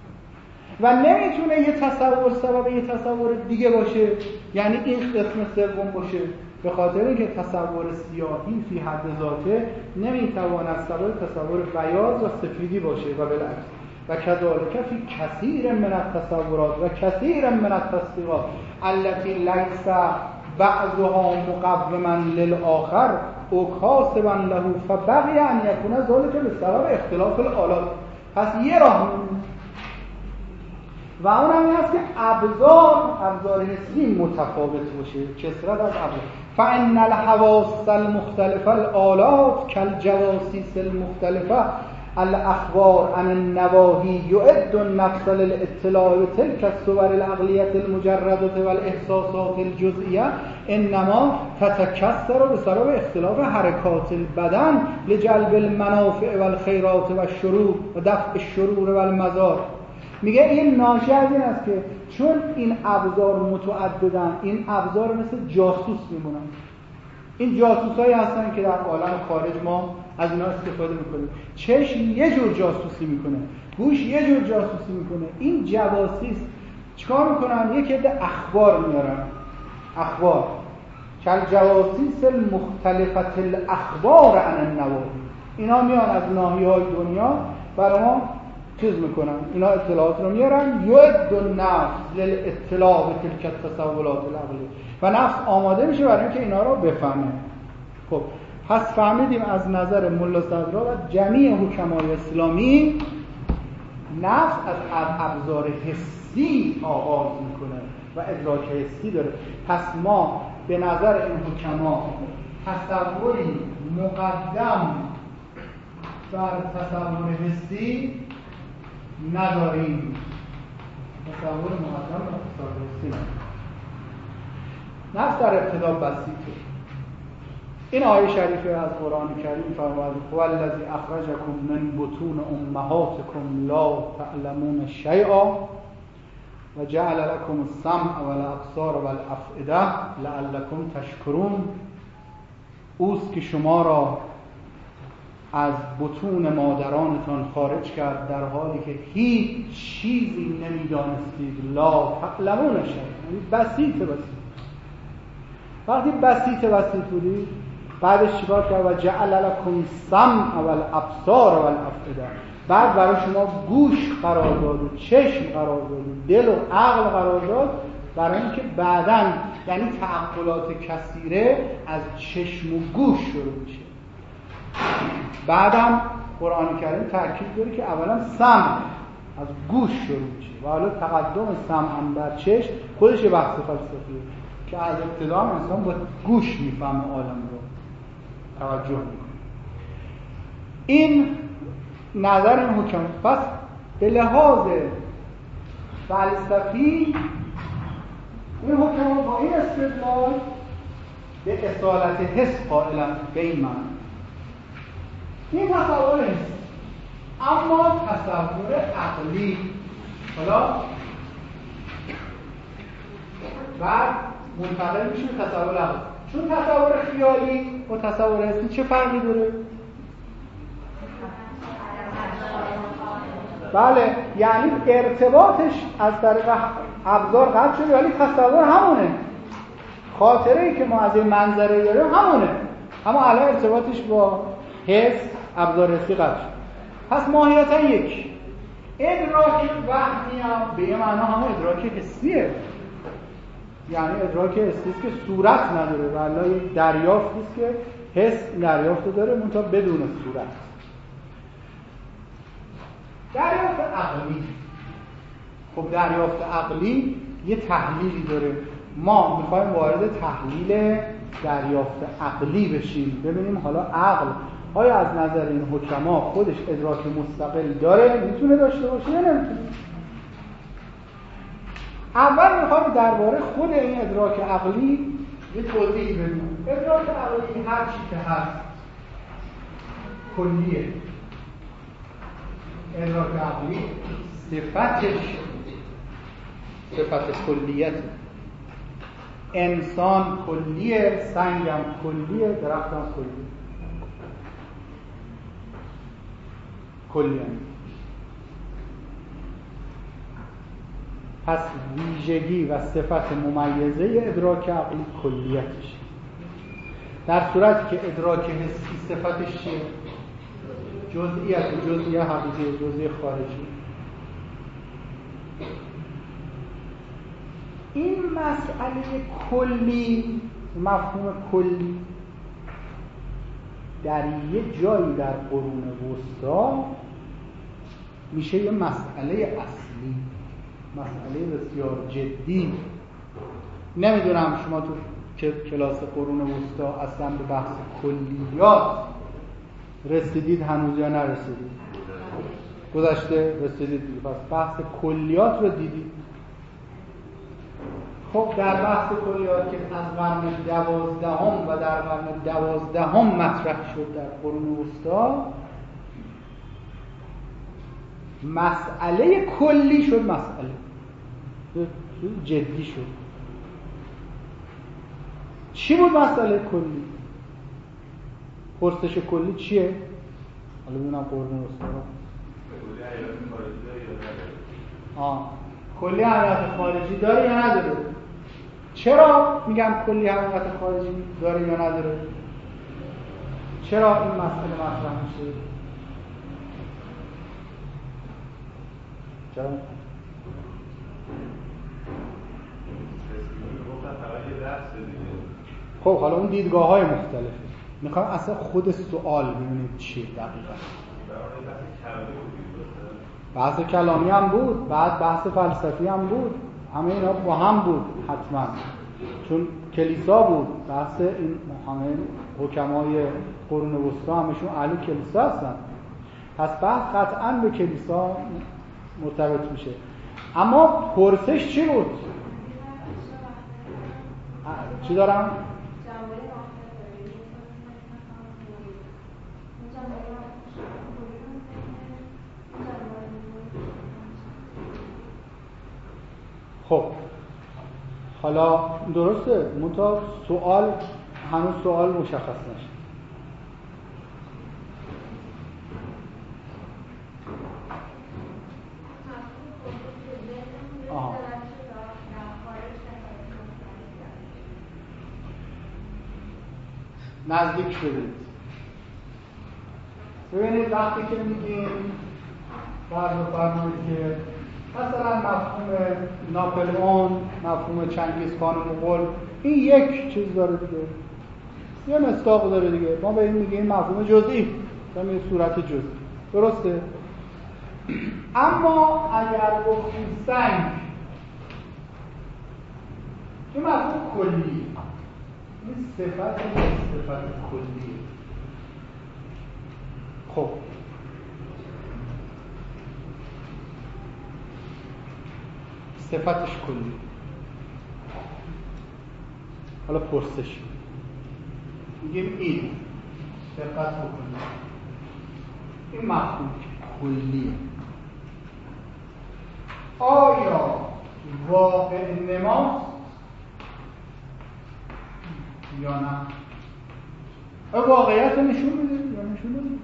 و نمیتونه یه تصور سبب یه تصور دیگه باشه، یعنی این قسم سوم باشه، به خاطر اینکه تصور سیاهی فی حد ذاته نمیتواند سبب تصور بیاض و سفیدی باشه و بالعکس. و كذلك في كثير من التصورات و كثير من التصديقات التي ليس بعضها مقوما للآخر او كاسبا له فبغي ان يكون ذلك بسبب اختلاف الآلات. پس یه راه و اون هم این است که ابزار حسی متفاوت باشه، کثرت از ابزار. فإن الحواس المختلفة الآلات كالجواسيس المختلفة الاخبار عن النواهی يعد النفس للاطلاع بتلك الصور العقلية المجردة والاحساسات الجزئية انما تتكسر بسبب اختلاف حركات البدن لجلب المنافع والخيرات والشرور و دفع الشرور والمضار. میگه این ناشی از این است که چون این ابزار متعددن، این ابزار مثل جاسوس میمونن. این جاسوسایی هستن که در عالم خارج ما از اینا استفاده میکنیم. چشم یه جور جاسوسی میکنه، گوش یه جور جاسوسی میکنه. این جواسیس چیکار میکنن؟ یک عده اخبار میارن، اخبار کل جواسیس المختلفت الاخبار عن النواهی. اینا میان از ناحیه‌های دنیا برای ما چیز میکنن، اینا اطلاعات رو میارن. یعد النفس للاطلاع بتلک التصورات العقلیه و نفس آماده میشه برای اینکه اینا رو بفهمه. خب پس فهمیدیم از نظر ملا صدرا و جمیع حکمای اسلامی نفس از ابزار حسی آغاز میکنه و ادراک حسی داره. پس ما به نظر این حکما تصوری مقدم بر تصور حسی نداریم. تصور مقدم بر تصور حسی نداریم. نفس در ابتدا بسیطه. این آیه شریفه از قرآن کریم فرمود هو الذی اخرجکم من بطون امهاتکم لا تعلمون شیئا و جعل لكم السمع والابصار والافئده لعلکم تشکرون. اوست که شما را از بطون مادرانتان خارج کرد در حالی که هیچ چیزی نمیدانستید. لا تعلمون شیئا، یعنی بسیطه. وقتی بسیط بودید بعدش چیکار کرد؟ و جعل لکم السمع والابصار والافئده. بعد برای شما گوش قرار داد و چشم قرار داد و دل و عقل قرار داد، برای اینکه بعداً یعنی تعقلات کثیره از چشم و گوش شروع میشه. بعدم قرآن کریم تاکید داره که اولا سمع از گوش شروع میشه و حالا تقدم سمع بر چشم خودش یه بحث فلسفیه که از ابتدا انسان با گوش میفهمه عالم رو، توجه میکنه. این نظر این حکم. پس به لحاظ فلسفی این حکم با این استدلال به اصالت حس قائلن به این معنی. این تصور حس. اما تصور عقلی حالا بعد منتقل میشه به تصور عقلی. چون تصور خیالی با تصور حسی چه فرقی داره؟ بله، یعنی ارتباطش از طریق ابزار قطع شده ولی تصور همونه. خاطره‌ای که ما از این منظره داریم همونه، اما الان ارتباطش با حس ابزار حسی قطع شده. پس ماهیتا یک. ادراک وهمی هم به یه معنا همون ادراک حسیه، یعنی ادراک حسی است که صورت نداره و الان یک دریافتی است که حس دریافت داره منتها بدون صورت. دریافت عقلی، خب دریافت عقلی یه تحلیلی داره. ما میخوایم وارد تحلیل دریافت عقلی بشیم، ببینیم حالا عقل آیا از نظر این حکما خودش ادراک مستقل داره، میتونه داشته باشه یا نمیتونه. اول میخوایم درباره خود این ادراک عقلی یه توضیح بدیم. ادراک عقلی هر چی که هست کلیه. ادراک عقلی صفتش صفت کلیت. انسان کلیه، سنگم کلیه، درختم کلیه. کلیه. پس ویژگی و صفت ممیزه ادراک عقلی کلیتش. در صورتی که ادراک حسی صفتش چیه؟ جزئیات، جزئیه حقیقی، جزئیه خارجی. این مسئله کلی، مفهوم کلی در یه جایی در قرون وسطا میشه یه مسئله اصلی، مسئله بسیار جدی. نمیدونم شما تو کلاس قرون وسطا اصلا به بحث کلیات رسیدید هنوز یا نرسیدید؟ گذشته رسیدید، پس بحث کلیات رو دیدید. خب در بحث کلیات که از قرن 12 و در قرن 12 مطرح شد در قرون وسطا، مسئله کلی شد، مسئله جدی شد. چی بود مسئله کلی؟ پرسش کلی چیه؟ حالا ببینم قرون وسطا کلی حقیقت خارجی داره یا نداره؟ چرا میگم کلی حقیقت خارجی داره یا نداره؟ چرا این مسئله مطرح میشه؟ چرا؟ خب حالا اون دیدگاه های مختلفه. میخوام اصلا خود سوال ببینید چیه دقیقا. بحث کلامی هم بود، بعد بحث فلسفی هم بود، همه اینا با هم بود حتما، چون کلیسا بود. بحث این همه حکمای قرون وسطا همشون اهل کلیسا هستن، پس بحث قطعا به کلیسا مرتبط میشه. اما پرسش چی بود؟ چی دارم؟ خب حالا درسته، منتها سوال هنوز سوال مشخص نشد. نزدیک شدید. ببینید وقتی که میگیم فرض بفرمایید که مثلا مفهوم ناپلئون، مفهوم چنگیزخان مغول، این یک چیز داره دیگه، یه مصداق داره دیگه. ما به این میگیم مفهوم جزئی، یعنی صورت جزئی، درسته؟ اما اگر گفتیم سنگ، این مفهوم کلی، این صفت کلیه. خب صفتش کلی. حالا پرسش میگیم این دقت بکنید، این مفهوم کلیه. آیا واقع نماست یا نه؟ واقعیت رو نشون میده یا نشون نمیده؟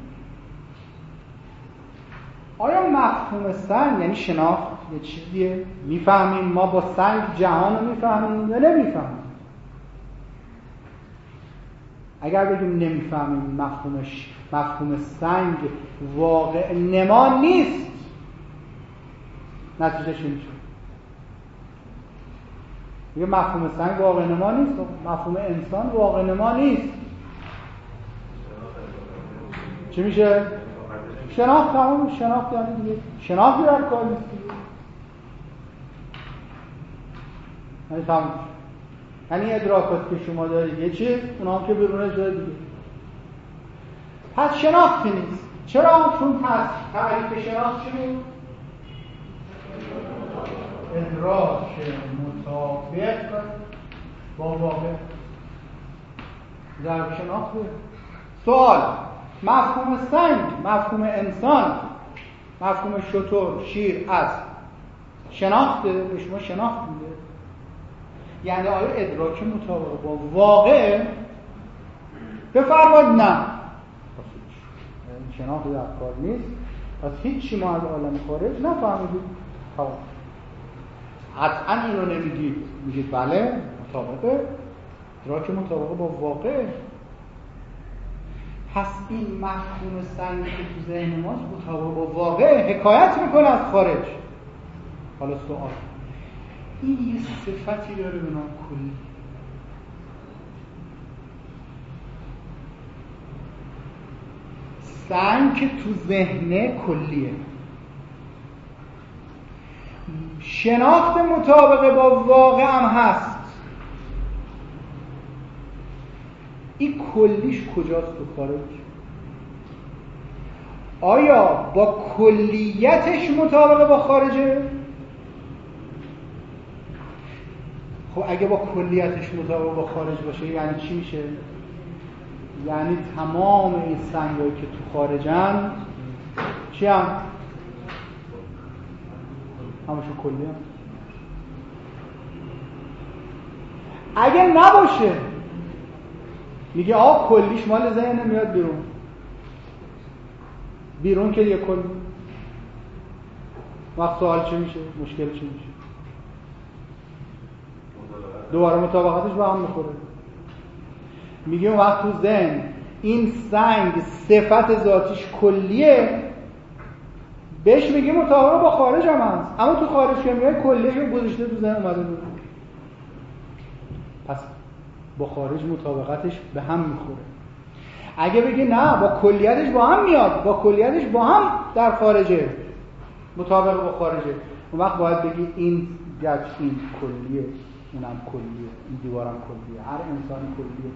آیا مفهوم سنگ یعنی شناخت یه چیزیه میفهمیم ما با سنگ جهان رو میفهمیم یا نمیفهمیم؟ اگر بگیم نمیفهمیم مفهوم سنگ واقع نما نیست، نتیجه چی میشه؟ یه مفهوم سنگ واقع نما نیست، مفهوم انسان واقع نما نیست، چی میشه؟ شناخت. تمام شناخت یعنی دیگه شناختی در کار نیست، یعنی تمام. یعنی ادراکاتی که شما دارید یه چیز، اونا هم که بیرونه جای دیگه. پس شناختی نیست. چرا؟ چون تعریف شناخت چی بود؟ ادراک مطابق با واقع. در شناخت سوال مفهوم سنگ، مفهوم انسان، مفهوم شتر، شیر، اسب شناخته؟ به شما شناخت میده؟ یعنی آیا ادراک مطابق با واقع؟ بفرمایید نه. شناخت در کار نیست، پس هیچی ما از عالم خارج نفهمیدیم. قطعا این رو نمیگید، میگید بله مطابقه، ادراک مطابقه با واقع. پس این مفهوم سنگی که تو ذهن ماست مطابق با واقع حکایت میکنه از خارج. حالا سوال، این یه صفتی داره به نام کلی. سنگ که تو ذهن کلیه، شناخت مطابق با واقع هم هست. این کلیش کجاست تو خارج؟ آیا با کلیتش مطابق با خارجه؟ خب اگه با کلیتش مطابق با خارج باشه یعنی چی میشه؟ یعنی تمام این سنگایی که تو خارجن چی هم؟ همشون کلی هم. اگه نباشه میگه آقا کلیش مال ذهن میاد بیرون که یه کل. وقت سوال چی میشه؟ مشکل چی میشه؟ دوباره مطابقتش با هم میخوره. میگه اون وقت تو ذهن این سنگ صفت ذاتیش کلیه، بهش میگه مطابق با خارج هم هست، اما تو خارج که میگه کلیه گذاشته تو ذهن اومده بود. پس با خارج مطابقتش به هم میخوره. اگه بگی نه با کلیتش با هم میاد، با کلیتش با هم در خارجه، مطابق با خارجه، اون وقت باید بگی این گچ این کلیه، اونم کلیه، این دیوارم کلیه، هر انسان کلیه.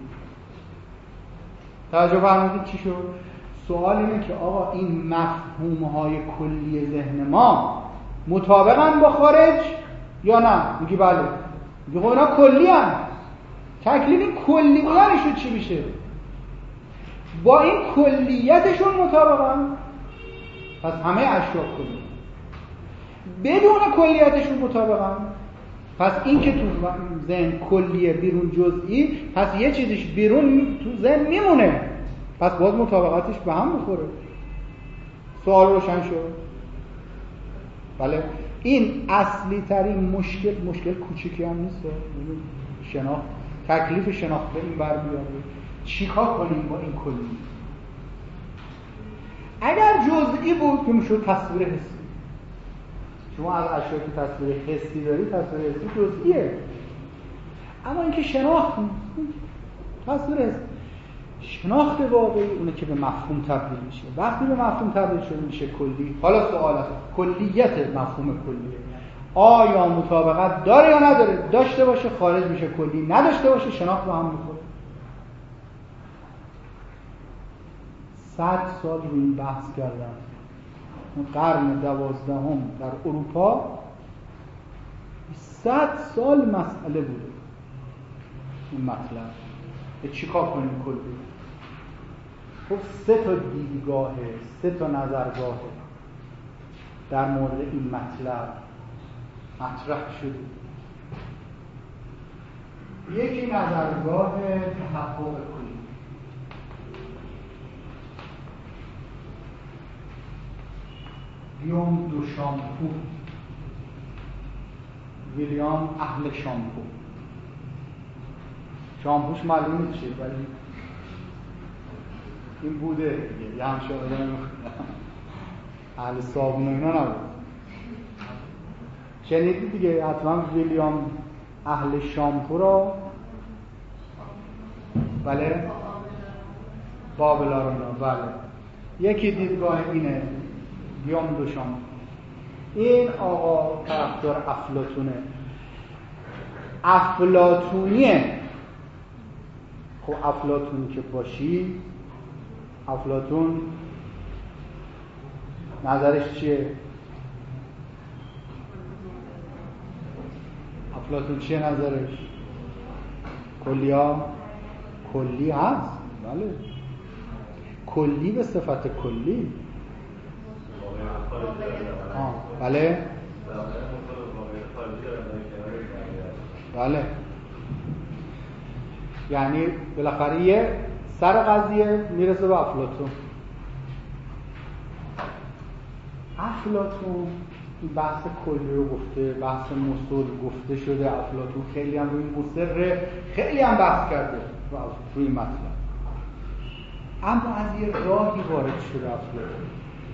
توجه فرمودید چی شد؟ سوال اینه که آقا این مفهوم‌های کلی ذهن ما مطابقن با خارج یا نه؟ میگی بله. میگی خب اینا کلی هم. تکلیف این کلی بودنشون چی میشه؟ با این کلیتشون مطابقن، پس همه اشیاء کلی. بدون کلیتشون مطابقن، پس این که تو ذهن کلیه بیرون جزئی، پس یه چیزش بیرون تو ذهن میمونه، پس باز مطابقتش به هم میخوره. سوال روشن شد؟ بله. این اصلی ترین مشکل کوچیکی هم نیست. شناخت، تکلیف شناخت به این بر بیاره. چیکار کنیم با این کلی؟ اگر جزئی بود که میشد تصویر حسی. شما از اشیاء که تصویر حسی دارید، تصویر حسی جزئیه. اما اینکه شناخت تصویر حسی، شناخت واقعی اونه که به مفهوم تبدیل میشه. وقتی به مفهوم تبدیل شده میشه کلی. حالا سوال است کلیت مفهوم کلیه آیا مطابقت داره یا نداره؟ داشته باشه خارج میشه کلی، نداشته باشه شناخت با هم میخوره. 100 سال رو این بحث کردم. قرن 12 در اروپا 100 سال مسئله بوده این مطلب. چیکار کنیم کلی؟ خب 3 تا دیدگاه، 3 تا نظرگاه در مورد این مطلب مطرح شده. یکی نظرگاه تحقق کلی، گیوم دو شامپو، ویلیام اهل شامپو. شامپوش معلومه چیه، ولی این بوده دیگه، یه همشه آدم اهل صابون و اینا نبود. شنیدید دیگه حتما ویلیام اهل شامپو را، بله، بابلارونا، بله. یکی دیدگاه اینه، گیوم دو شامپو. این آقا طرفدار افلاطونه، افلاطونیه. خب افلاطون که باشی، افلاطون نظرش چیه؟ افلاطون چیه نظرش؟ کلی هست؟ بله، کلی به صفت کلی. بله بله، یعنی بالاخره یه سر قضیه میرسه به افلاطون. افلاطون این بحث کلی رو گفته، بحث مصول گفته شده. افلاطون خیلی هم روی مصر خیلی هم بحث کرده روی این مطلب، اما از یه راهی وارد شده افلاطون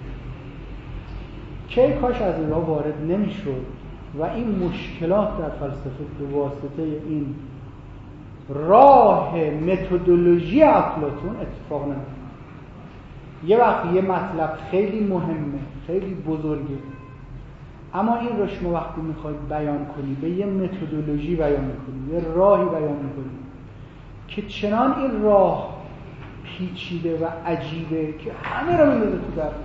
که کاش از این راه وارد نمیشد و این مشکلات در فلسفه به واسطه این راه متدولوژی افلاطون اتفاق نمیفته. یه وقت یه مطلب خیلی مهمه، خیلی بزرگه، اما این رو شما وقتی میخواید بیان کنی به یه متدولوژی بیان میکنی، یه راهی بیان میکنی که چنان این راه پیچیده و عجیبه که همه رو میذاره تو درس.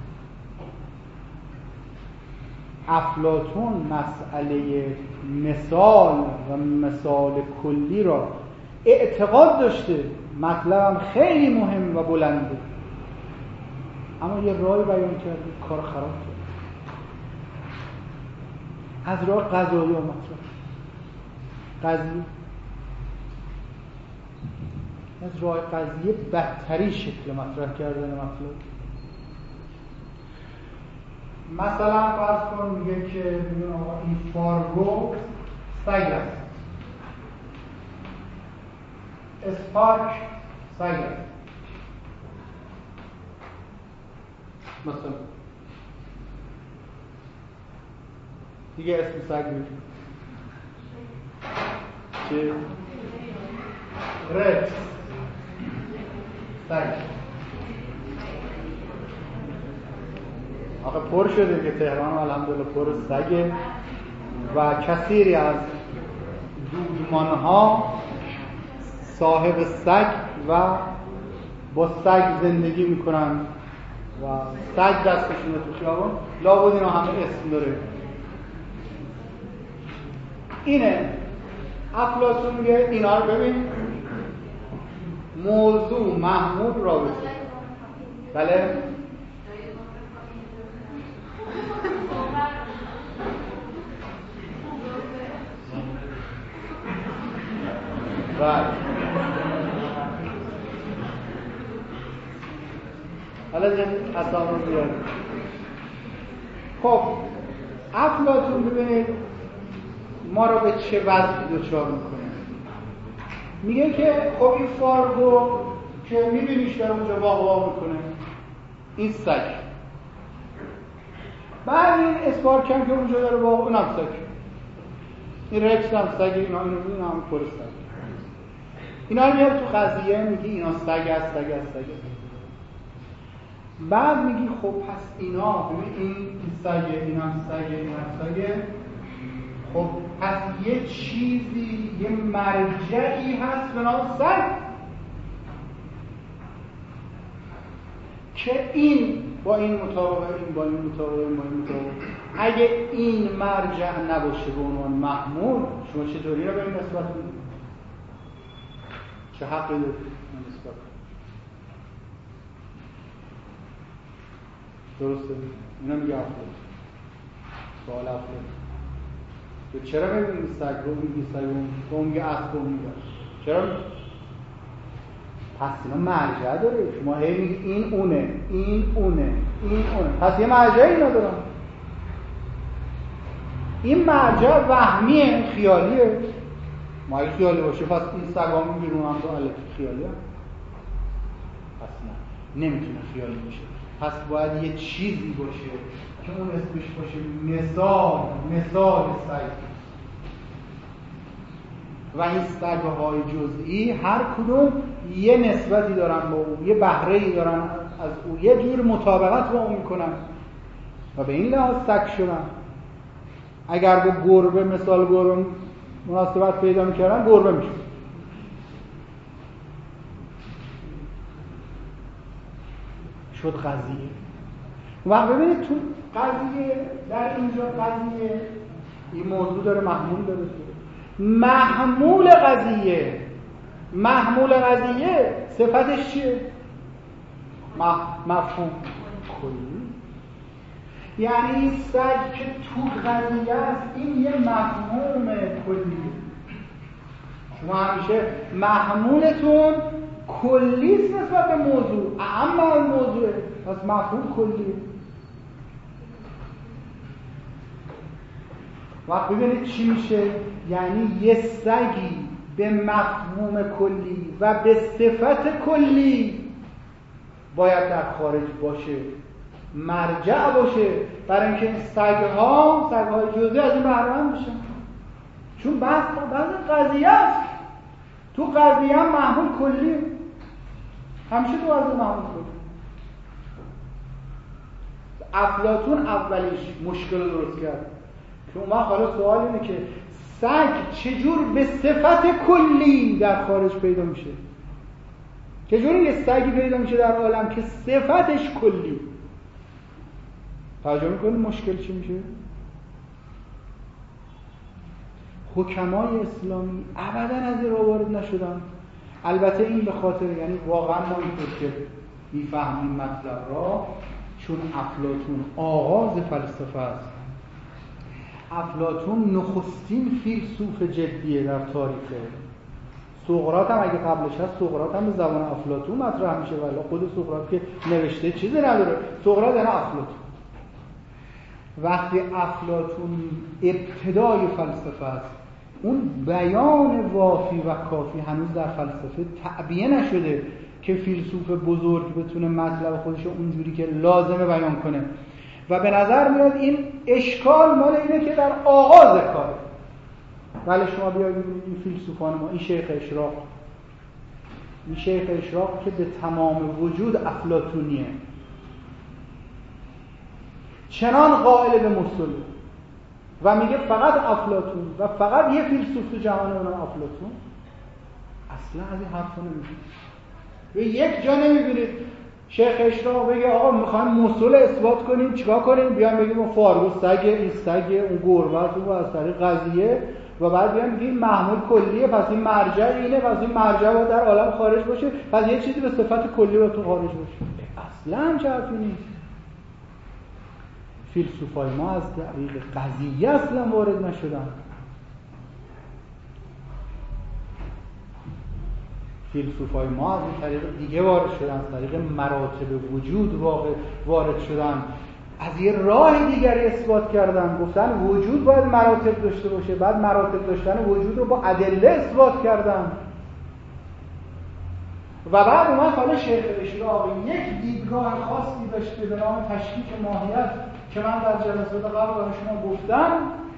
افلاطون مسئله مثال و مثال کلی را اعتقاد داشته، مطلبم خیلی مهم و بلنده، اما یه راهی بیان کرده کار خراب کرد. از راه قضایی آمد قضیه، از راه قضیه بدتری شکل مطرح کردن مطلب. مثلا فرض کن میگه که این فارگو سگ است، اسپارک سگ است. مثلا دیگه اسم سگ میشه چه؟ رکس سگ. آخه پر شده که تهران الحمدلله پر سگه و کثیری از دودمانها صاحب سگ و با سگ زندگی میکنن و سگ دستشونه تو خیابون. لابد اینا همه اسم داره. اینه افلاطون میگه اینا رو ببین، موضوع محمول رابطه. بله بله. حالا جمعی اسام رو بیاریم. خب افلاطون ببینید ما رو به چه وضعی دچار میکنه. میگه که خب این فارگو که میبینیش داره اونجا واق میکنه، این سگ. بعد این اسپارک هم که اونجا داره واق، اونم سگ. این رکس هم سگ، اینا هم پر سگ. اینا رو میاد تو قضیه میگی اینا سگ است. بعد میگی خب پس اینا ببین این سگه، این هم سگه. خب پس یه چیزی، یه مرجعی هست به نام سگ که این با این مطابقه، این با این مطابقه. اگه این مرجع نباشه به عنوان محمول، شما چطوری رو به این نسبت میدید؟ چه حقی داری نسبت درسته؟ اینا میگه افلاطون. سوال افلاطون تو چرا میبینی سگ رو میگی سگ رو میگه اسب رو میگه چرا؟ پس اینا مرجع داره. شما هی میگی این اونه این اونه این اونه، پس یه مرجع اینا دارن. این مرجع وهمیه، خیالیه. ما اگه خیالی باشه پس این سگامون بیرون هم دو علت خیالی هم پس نه، نمیتونه خیالی باشه. پس باید یه چیزی باشه که اون اسمش باشه مثال سگ. و این سگ‌های جزئی هر کدوم یه نسبتی دارن با اون، یه بهره‌ای دارن از اون، یه جور مطابقت با اون میکنن و به این لحاظ سگ شدن. اگر با گربه مثال گربه مناسبت پیدا میکردن گربه میشد. شد قضیه. وقت ببینید تو قضیه در اینجا قضیه این موضوع داره، محمول داره. محمول قضیه صفتش چیه؟ مفهوم کلی. یعنی این سگ که تو قضیه است این یه مفهوم کلیه. شما همیشه محمولتون کلیست نسبت به موضوع، اما این موضوعه، پس مفهوم کلیه. وقت ببینید چی میشه؟ یعنی یه سگی به مفهوم کلی و به صفت کلی باید در خارج باشه، مرجع باشه، برای اینکه این سگ‌های جزئی از این بهره‌مند بشن. چون بحث قضیه است. تو قضیه هم محمول کلی، همیشه تو قضیه محمول کلی. افلاطون اولیش مشکل رو درست کرد که اون وقت حالا سوال اینه که سگ چجور به صفت کلی در خارج پیدا میشه؟ چجوری یه سگی پیدا میشه در عالم که صفتش کلی؟ توجه میکنید مشکل چی میشه؟ حکمای اسلامی ابدا از این راه وارد نشدن. البته این به خاطر، یعنی واقعا ما اینطور که میفهمیم مطلب را، چون افلاطون آغاز فلسفه است. افلاطون نخستین فیلسوف جدیه در تاریخه. سقراط هم اگه قبلش هست، سقراط هم به زبان افلاطون مطرح میشه، ولی خود سقراط که نوشته چیزی نداره. سقراط یعنی افلاطون. وقتی افلاطون ابتدای فلسفه است، اون بیان وافی و کافی هنوز در فلسفه تعبیه نشده که فیلسوف بزرگ بتونه مطلب خودش اونجوری که لازمه بیان کنه. و به نظر میاد این اشکال مال اینه که در آغاز کاره. ولی شما بیاید این فیلسوفان ما، این شیخ اشراق که به تمام وجود افلاطونیه، چنان قائل به مسل و میگه فقط افلاطون و فقط یه فیلسوف تو جهان اونم افلاطون، اصلا از این حرفا نمیشه. به یک جا نمیبینید شیخ اشراق بگه آقا میخوایم مسل اثبات کنیم، چیکار کنیم؟ بیان بگیم ما فارغ سگ، این سگ، اون گربه رو از طریق قضیه، و بعد بیان بگیم محمول کلیه، پس این مرجع اینه، پس این مرجع باید در عالم خارج باشه، پس یه چیزی به صفت کلی باید تو خارج باشه. اصلا چه حرفی نیست. فیلسوفای ما از طریق قضیه اصلا وارد نشدن. فیلسوفای ما از این طریق دیگه وارد شدن، از طریق مراتب وجود وارد شدن، از یه راه دیگری اثبات کردن، گفتن وجود باید مراتب داشته باشه، بعد مراتب داشتن وجود رو با ادله اثبات کردن. و بعد اومد حالا شیخ اشراق یک دیدگاه خاصی داشته به نام تشکیک ماهیت که من در جلسات قبل برای شما گفتم،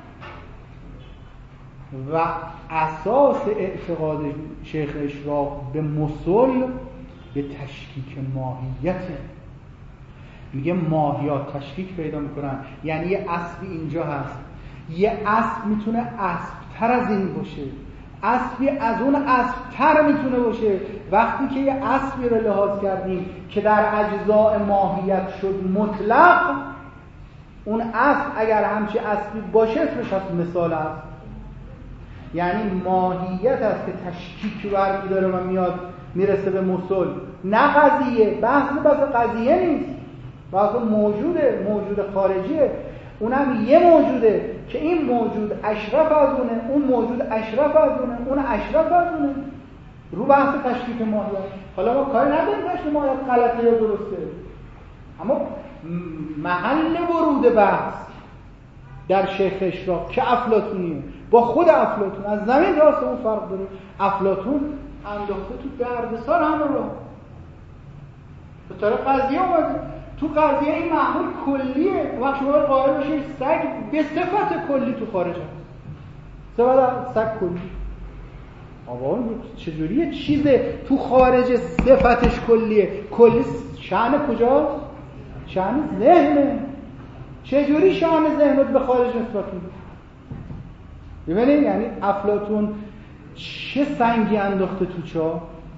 و اساس اعتقاد شیخ اشراق به مسل به تشکیک ماهیته. میگه ماهیات تشکیک پیدا میکنن، یعنی یه اسبی اینجا هست، یه اسب میتونه اسب‌تر از این باشه، اسبی از اون اسب‌تر میتونه باشه. وقتی که یه اسبی رو لحاظ کردیم که در اجزاء ماهیت شد مطلق، اون اسب اگر همچی اسبی باشه اسمش هست مثال اسب. یعنی ماهیت است که تشکیک رو برمی‌داره و میاد میرسه به مصول، نه قضیه. بحث قضیه نیست، بحث موجود خارجیه. اونم یه موجوده که این موجود اشرف از اونه، اون موجود اشرف از اونه، اون اشرف از اونه. رو بحث تشکیک ماهیت. حالا ما کاری نداریم تشکیک ماهیت غلطه یا درسته، اما محل ورود بحث در شیخ اشراق که افلاطونیه، با خود افلاطون از زمین تا آسمون فرق داره. افلاطون انداخته تو دردسر همه رو به طرف قضیه اومده. تو قضیه این معمول کلیه. وقتی شما قائل باشید سگ به صفت کلی تو خارج هست، سگ کلی. آبا چجوریه چیزه تو خارج صفتش کلیه؟ کلی شأن کجاست؟ شأن ذهنه. چجوری شأن ذهنت به خارج نسبت میده؟ ببینید یعنی افلاطون چه سنگی انداخته تو چاه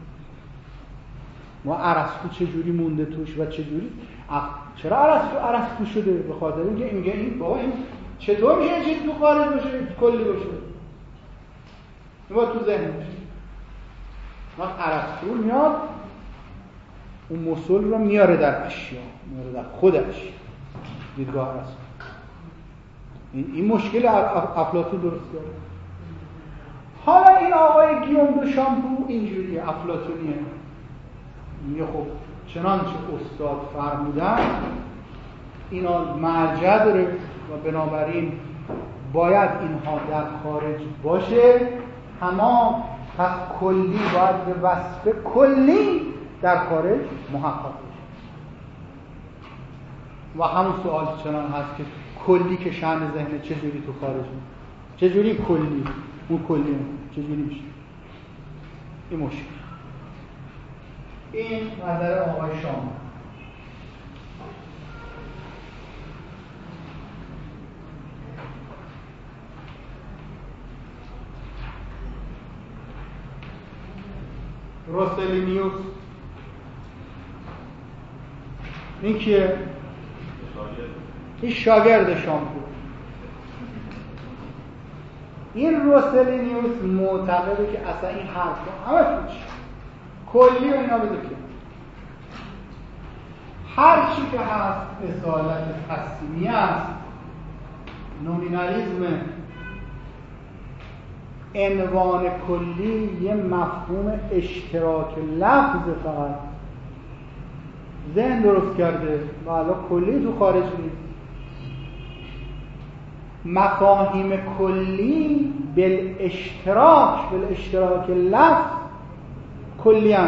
و ارسطو چجوری مونده توش و چجوری چرا ارسطو شده؟ به خاطر اینکه میگه این بابا این چطور میشه چیز تو خارج باشه کلی باشه؟ این باید تو ذهن باشه. وقت ارسطو میاد اون مصول رو میاره در اشیا، میاره در خودش. دیدگاه ارسطو این مشکل افلاطون درست کرده. حالا این آقای گیوم دو شامپو اینجوریه، افلاطونیه. میگه خب چنانچه استاد فرمودن اینا مرجع داره و بنابراین باید اینها در خارج باشه. تمام پس کلی باید به وصف کلی در خارج محقق بشه. و همون سوال چنان هست که کلی که شأن ذهن چجوری تو خارج میشه؟ چجوری کلی اون کلی چجوری میشه؟ این مشکل. این نظر آقای شام. روسلینیوس این کیه؟ این شاگرد شامپو. این روسلینیوس معتقده که اصلا این حرفا همه توش کلی و اینا بده که هر چی که هست اصالت تصمیمی است، نومینالیزم. عنوان کلی یه مفهوم اشتراک لفظ فقط ذهن درست کرده و الان کلی تو خارج نیست. مفاهیم کلی بالاشتراک لفظ کلی هم.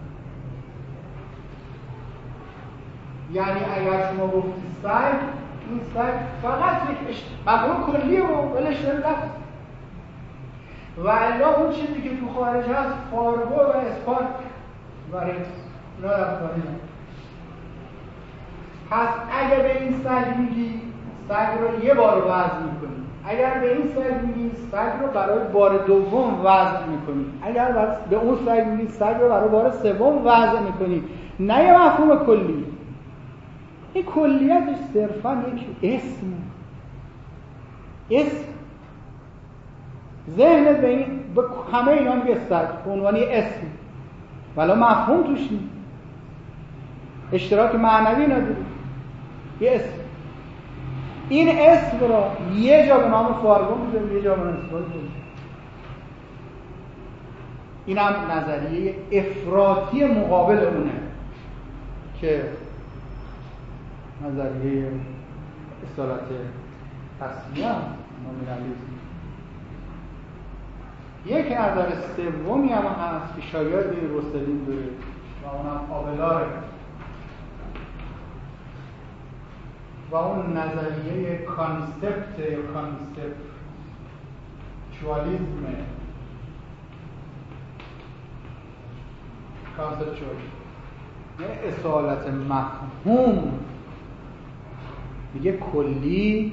یعنی اگر شما گفتید سگ، این سگ فقط یک مفهوم کلیه و بالاشتراک لفظ. و الا اون چیزی که تو خارج هست فارغ و اسپارک و رکس اینا در خارج هست. پس اگر به این سگ میگی سگ رو یه بار وزن میکنی، اگر به این سگ میگی سگ رو برای بار دوم وزن میکنی، اگر به اون سگ میگی سگ رو برای بار سوم وزن میکنی، نه یه مفهوم کلی. این کلیتش صرفا یک اسم. ذهنت به همه اینا میگه سگ به عنوان یه اسم، ولی مفهوم توش نیست، اشتراک معنوی نداره، یه اسم. این اسم را یه جا به نام فارغ میذاره، یه جا به نام اثبات میذاره. این هم نظریه افراطی مقابل اونه که نظریه اصالت تصمیه نومینالیسم. یک نظر سومی هم هست که شاگرد روسلین داره و اونم آبلاره و اون نظریه کانسپچوالیسم، یعنی اصالت مفهوم. میگه کلی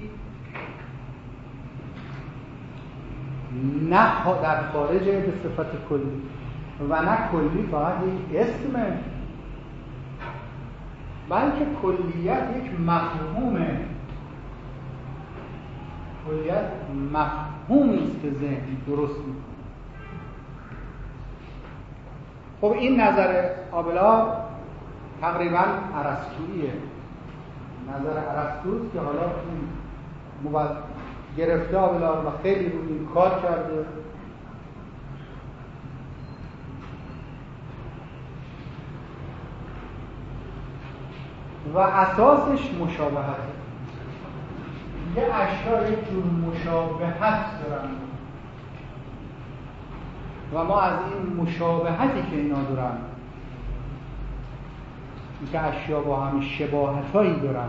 نه در خارج به صفت کلی و نه کلی فقط یک اسمه، بلکه کلیت یک مفهومه کلیت مفهومی است که ذهن درست میکنه. خب این نظر آبلار تقریبا ارسطوییه، نظر ارسطوست که حالا گرفته آبلار و خیلی روی این کار کرده. و اساسش مشابهته. یه اشیاء یک جور مشابهت دارن و ما از این مشابهتی که اینا دارن، اینکه اشیاء با هم شباهتایی دارن،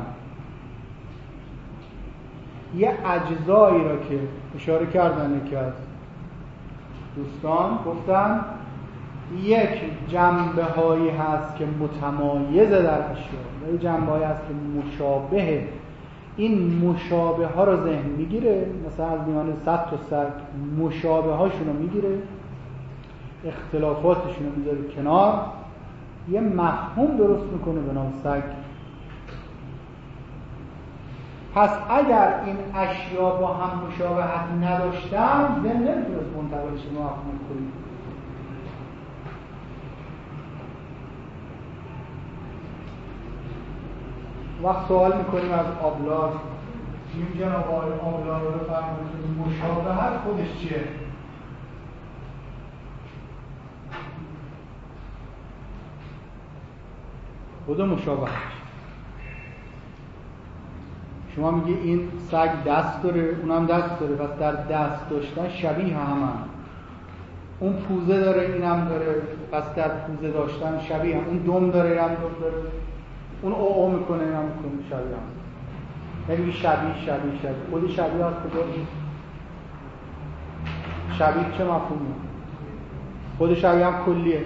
یه اجزایی را که اشاره کردن یکی از دوستان گفتن یک جنبه هایی هست که متمایزه در اشیاء و یک جنبه هایی هست که مشابهه. این مشابه ها رو ذهن میگیره، مثلا از میان 100 تا سگ مشابه هاشون رو میگیره، اختلافاتشون رو میذاره کنار، یه مفهوم درست میکنه به نام سگ. پس اگر این اشیا با هم مشابهت نداشتن ذهن نمیتونست منتقل شه به مفهوم کلی. وقت سوال میکنیم از آبلار، این جناب آقای آبلار رو بفرمایید مشابهت خودش چیه؟ خود مشابهت شما میگی این سگ دست داره اونم دست داره، پس در دست داشتن شبیه همن. اون پوزه داره اینم داره، پس در پوزه داشتن شبیه هم. اون دم داره اینم دم داره، اون او میکنه اینم میکنه، شبیه هم. نمیگی شبیه خود شبیه از کجا؟ شبیه چه مفهومه؟ خود شبیه هم کلیه.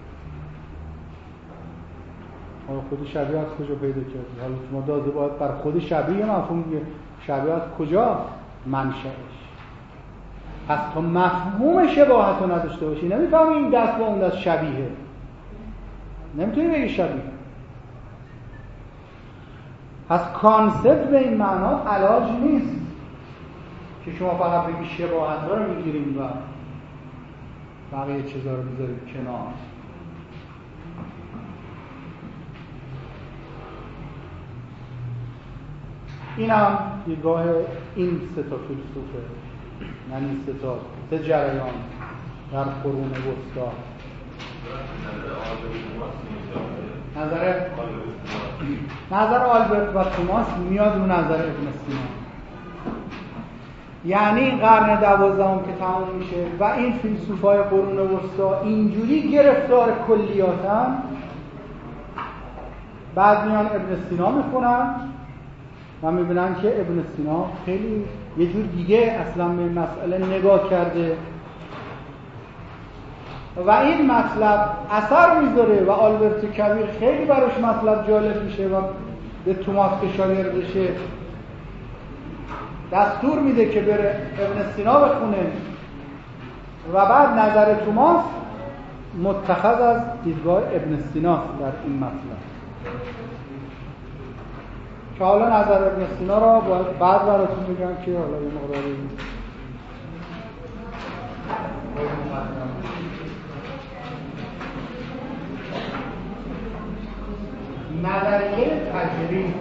خود شبیه از کجا پیدا کردی؟ حالا شما داده باید بر خود شبیه مفهوم دیگه. شبیه از کجا؟ منشأش. پس تا مفهوم شباهت رو نداشته باشی نمیفهمی این دست با اون دست شبیه، نمیتونی بگی شبیه. پس کانسپت به این معنا علاج نیست که شما فقط بگی شباهت ها رو میگیریم و بقیه چیزا رو میذاریم کنار. این هم دیدگاه این سه تا فیلسوفه، یعنی سه جریان در قرون وسطا. نظر آلبرت و توماس میاد رو نظر ابن سینا. یعنی قرن 12 که تمام میشه و این فیلسوفای قرون وسطا اینجوری گرفتار کلیاتن، بعد میان ابن سینا میخونن و میبینن که ابن سینا خیلی یه جور دیگه اصلا به مسئله نگاه کرده و این مطلب اثر میذاره و آلبرت کبیر خیلی براش مطلب جالب میشه و به توماس که شاگردشه دستور میده که بره ابن سینا بخونه و بعد نظر توماس متخذ از دیدگاه ابن سینا در این مطلب. که حالا نظر ابن سینا را باید بعد براتون بگم که حالا یه مقداری نظریه تجرید.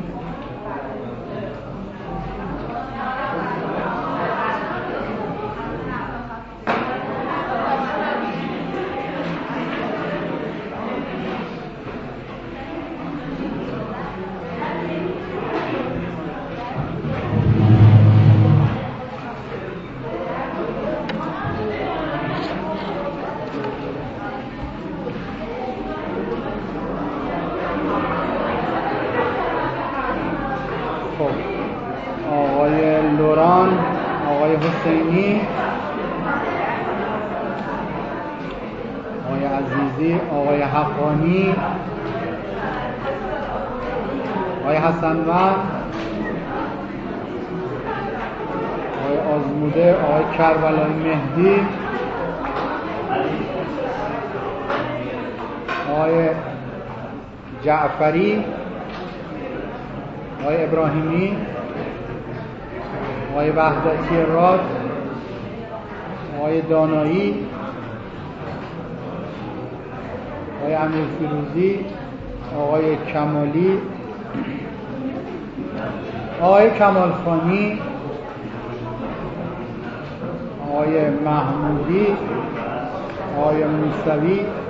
حسینی، آقای عزیزی، آقای حقانی، آقای حسنوند، آقای آزموده، آقای کربلایی مهدی، آقای جعفری، آقای ابراهیمی، آقای وحدتی راد، آقای دانایی، آقای امیر فیروزی، آقای کمالی، آقای کمالخانی، آقای محمودی، آقای موسوی،